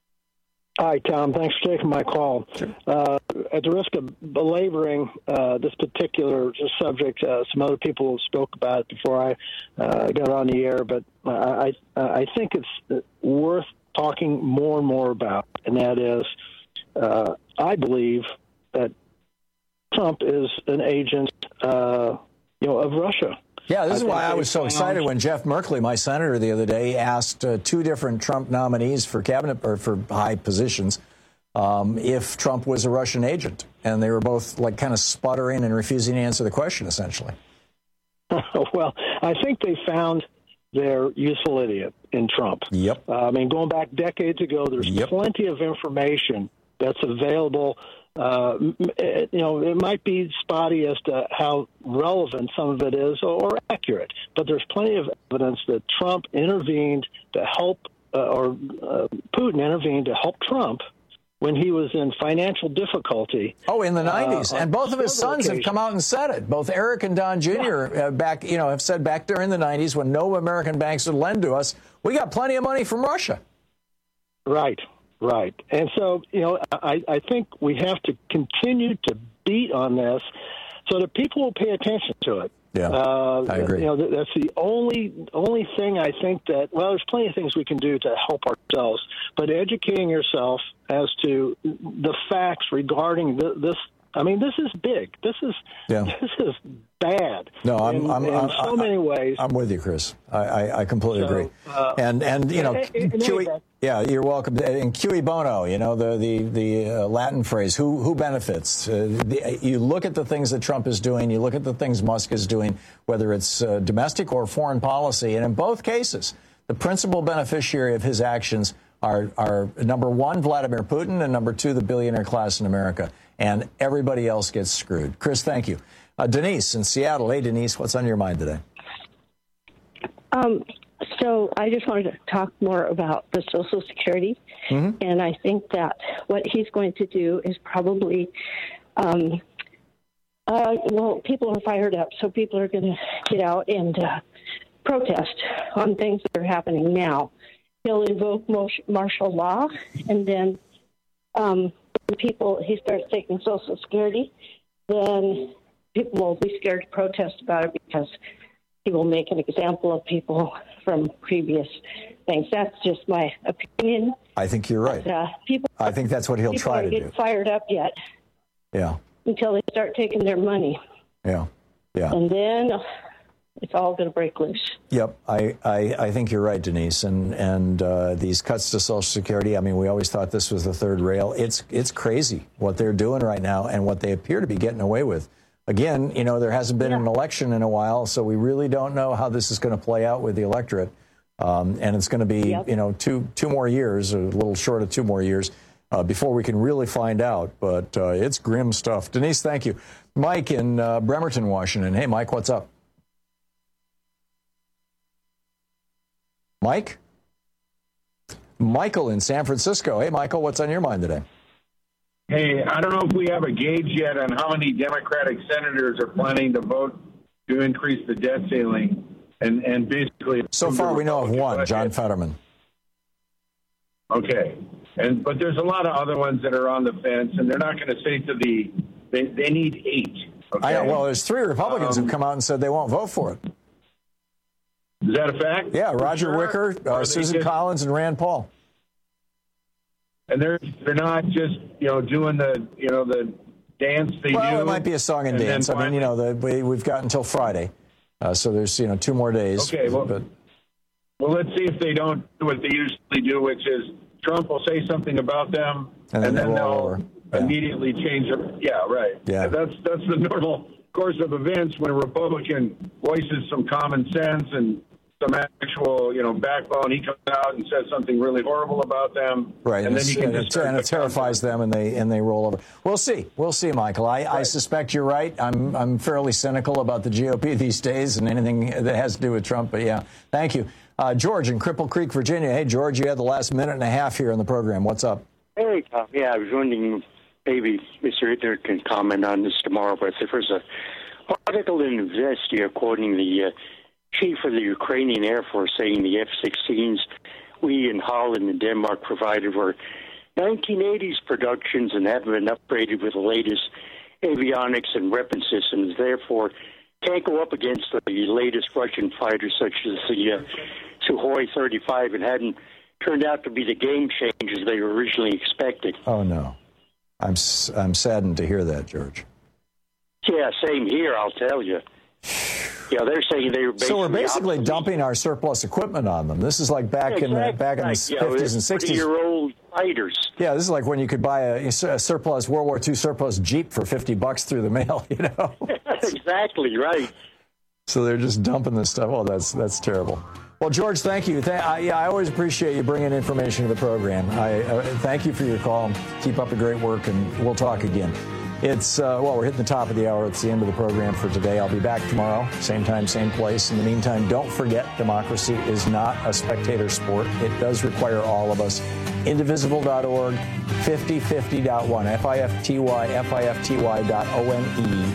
Hi, Tom. Thanks for taking my call. Uh, at the risk of belaboring uh, this particular subject, uh, some other people spoke about it before I uh, got on the air, but I, I, I think it's worth talking more and more about, and that is, uh, I believe that Trump is an agent, uh, you know, of Russia. Yeah, this is I why I was so excited when Jeff Merkley, my senator, the other day asked uh, two different Trump nominees for cabinet or for high positions um, if Trump was a Russian agent, and they were both like kind of sputtering and refusing to answer the question, essentially. Well, I think they found their useful idiot in Trump. Yep. Uh, I mean, going back decades ago, there's Yep. plenty of information that's available. Uh, you know, it might be spotty as to how relevant some of it is or accurate, but there's plenty of evidence that Trump intervened to help, uh, or uh, Putin intervened to help Trump when he was in financial difficulty. Oh, in the nineties. Uh, and both of his sons have come out and said it. Both Eric and Don Junior Uh, back, you know, have said back during the nineties when no American banks would lend to us, we got plenty of money from Russia. Right. Right. And so, you know, I, I think we have to continue to beat on this so that people will pay attention to it. Yeah, uh, I agree. You know, that's the only only thing I think that, well, there's plenty of things we can do to help ourselves, but educating yourself as to the facts regarding the, this. I mean, this is big. This is Yeah. this is bad. No, I'm, in, I'm, in I'm, so I'm, many ways. I'm with you, Chris. I, I, I completely So, agree. uh, and and you know, in- in any Q E, event- yeah, you're welcome. And cui bono, you know, the the the uh, Latin phrase, who who benefits? Uh, the, you look at the things that Trump is doing. You look at the things Musk is doing, whether it's uh, domestic or foreign policy, and in both cases, the principal beneficiary of his actions are are number one, Vladimir Putin, and number two, the billionaire class in America. And everybody else gets screwed. Chris, thank you. Uh, Denise in Seattle. Hey, Denise, what's on your mind today? Um, so I just wanted to talk more about the Social Security. Mm-hmm. And I think that what he's going to do is probably, um, uh, well, people are fired up, so people are going to get out and uh, protest on things that are happening now. He'll invoke martial law, and then um, when people, he starts taking Social Security, then people will be scared to protest about it because he will make an example of people from previous things. That's just my opinion. I think you're right. But, uh, people, I think that's what he'll people try to aren't do. getting fired up yet Yeah, until they start taking their money. yeah, yeah. And then It's all going to break loose. Yep, I, I, I think you're right, Denise. And and uh, these cuts to Social Security, I mean, we always thought this was the third rail. It's it's crazy what they're doing right now and what they appear to be getting away with. Again, you know, there hasn't been yeah. an election in a while, so we really don't know how this is going to play out with the electorate. Um, and it's going to be, yep. you know, two two more years, or a little short of two more years, uh, before we can really find out. But uh, it's grim stuff. Denise, thank you. Mike in uh, Bremerton, Washington. Hey, Mike, what's up? Mike? Michael in San Francisco. Hey, Michael, what's on your mind today? Hey, I don't know if we have a gauge yet on how many Democratic senators are planning to vote to increase the debt ceiling. And, and basically... So far, we know of one, budget. John Fetterman. Okay. and But there's a lot of other ones that are on the fence, and they're not going to say to the... They, they need eight. Okay? I know, well, there's three Republicans um, who've come out and said they won't vote for it. Is that a fact? Yeah, Roger sure? Wicker, uh, Susan just, Collins, and Rand Paul. And they're they're not just you know doing the you know the dance they well, do. Well, it might be a song and, and dance. I mean, you know, the, we, we've got until Friday, uh, so there's you know two more days. Okay, well, but, well, let's see if they don't do what they usually do, which is Trump will say something about them, and then, and then they they'll yeah. immediately change their. Yeah, right. Yeah, that's that's the normal course of events when a Republican voices some common sense and some actual, you know, backbone. He comes out and says something really horrible about them, right? And, and then you can and, just it, and it terrifies them, and they and they roll over. We'll see. We'll see, Michael. I, right. I suspect you're right. I'm I'm fairly cynical about the G O P these days and anything that has to do with Trump. But yeah, thank you, uh, George in Cripple Creek, Virginia. Hey, George, you had the last minute and a half here on the program. What's up? Hey, Tom. Yeah, I was wondering maybe Mister Hitler can comment on this tomorrow. But there was a article in Investia quoting the. Uh, Chief of the Ukrainian Air Force saying the F sixteens we in Holland and Denmark provided were nineteen eighties productions and haven't been upgraded with the latest avionics and weapon systems. Therefore, can't go up against the latest Russian fighters such as the uh, Sukhoi thirty-five and hadn't turned out to be the game changers they were originally expected. Oh, no. I'm, I'm saddened to hear that, George. Yeah, same here, I'll tell you. Yeah, they're saying they were basically... So we're basically dumping our surplus equipment on them. This is like back yeah, exactly. in the back in the yeah, fifties and sixties. Year-old fighters. Yeah, this is like when you could buy a, a surplus World War Two surplus Jeep for fifty bucks through the mail. You know. Exactly right. So they're just dumping this stuff. Oh, that's that's terrible. Well, George, thank you. Th- I, yeah, I always appreciate you bringing information to the program. I uh, thank you for your call. Keep up the great work, and we'll talk again. It's, uh, well, we're hitting the top of the hour. It's the end of the program for today. I'll be back tomorrow, same time, same place. In the meantime, don't forget, democracy is not a spectator sport. It does require all of us. indivisible dot org, fifty fifty dot one, F I F T Y, F I F T Y dot O N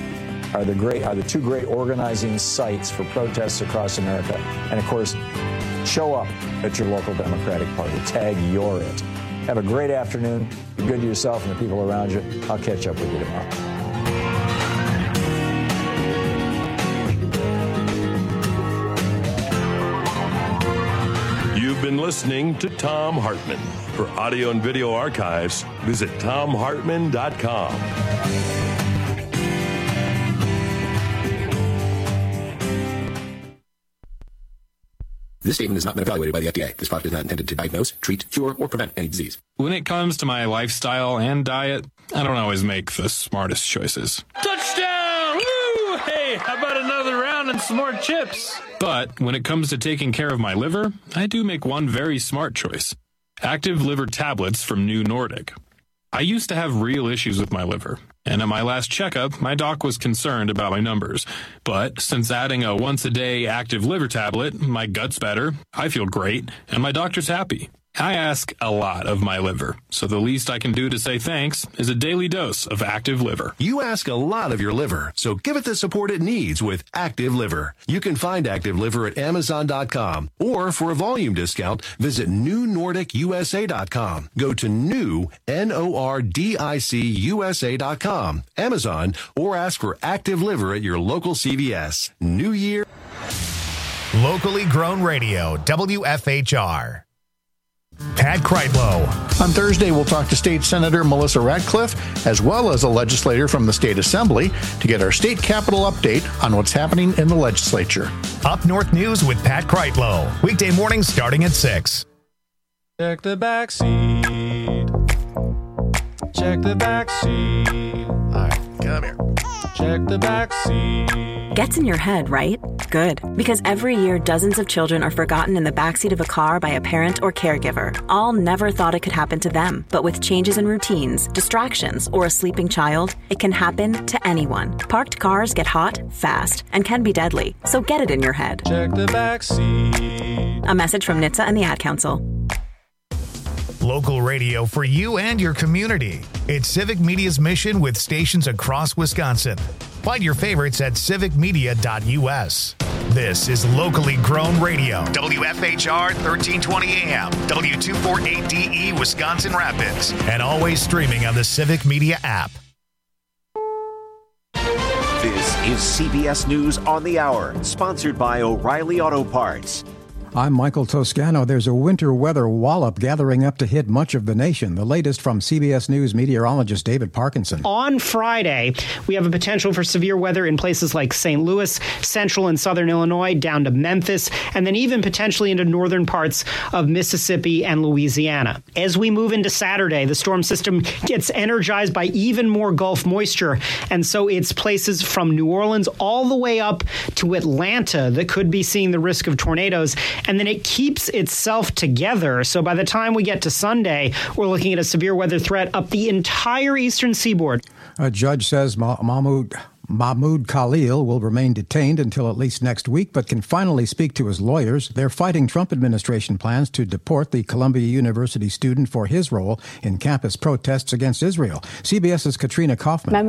E are the great, are the two great organizing sites for protests across America. And, of course, show up at your local Democratic Party. Tag You're It. Have a great afternoon. Be good to yourself and the people around you. I'll catch up with you tomorrow. You've been listening to Thom Hartmann. For audio and video archives, visit thom hartmann dot com. This statement has not been evaluated by the F D A. This product is not intended to diagnose, treat, cure, or prevent any disease. When it comes to my lifestyle and diet, I don't always make the smartest choices. Touchdown! Woo! Hey, how about another round and some more chips? But when it comes to taking care of my liver, I do make one very smart choice. Active liver tablets from New Nordic. I used to have real issues with my liver, and at my last checkup, my doc was concerned about my numbers. But since adding a once-a-day active liver tablet, my gut's better, I feel great, and my doctor's happy. I ask a lot of my liver, so the least I can do to say thanks is a daily dose of Active Liver. You ask a lot of your liver, so give it the support it needs with Active Liver. You can find Active Liver at amazon dot com, or for a volume discount, visit new nordic u s a dot com. Go to new, N O R D I C U S A dot com, Amazon, or ask for Active Liver at your local C V S. New Year. Locally grown radio, W F H R. Pat Kreitlow. On Thursday, we'll talk to State Senator Melissa Ratcliffe, as well as a legislator from the State Assembly, to get our state capitol update on what's happening in the legislature. Up North News with Pat Kreitlow. Weekday mornings starting at six. Check the back seat. Check the back seat. All right, come here. Check the back seat. Gets in your head, right? Good. Because every year, dozens of children are forgotten in the backseat of a car by a parent or caregiver. All never thought it could happen to them. But with changes in routines, distractions, or a sleeping child, it can happen to anyone. Parked cars get hot, fast, and can be deadly. So get it in your head. Check the back seat. A message from N H T S A and the Ad Council. Local radio for you and your community. It's Civic Media's mission with stations across Wisconsin. Find your favorites at civic media dot u s. This is locally grown radio. W F H R thirteen twenty A M, W two forty-eight D E, Wisconsin Rapids, and always streaming on the Civic Media app. This is C B S News on the Hour, sponsored by O'Reilly Auto Parts. I'm Michael Toscano. There's a winter weather wallop gathering up to hit much of the nation. The latest from C B S News meteorologist David Parkinson. On Friday, we have a potential for severe weather in places like Saint Louis, central and southern Illinois, down to Memphis, and then even potentially into northern parts of Mississippi and Louisiana. As we move into Saturday, the storm system gets energized by even more Gulf moisture, and so it's places from New Orleans all the way up to Atlanta that could be seeing the risk of tornadoes. And then it keeps itself together. So by the time we get to Sunday, we're looking at a severe weather threat up the entire eastern seaboard. A judge says Ma- Mahmoud Mahmoud Khalil will remain detained until at least next week, but can finally speak to his lawyers. They're fighting Trump administration plans to deport the Columbia University student for his role in campus protests against Israel. CBS's Katrina Kaufman.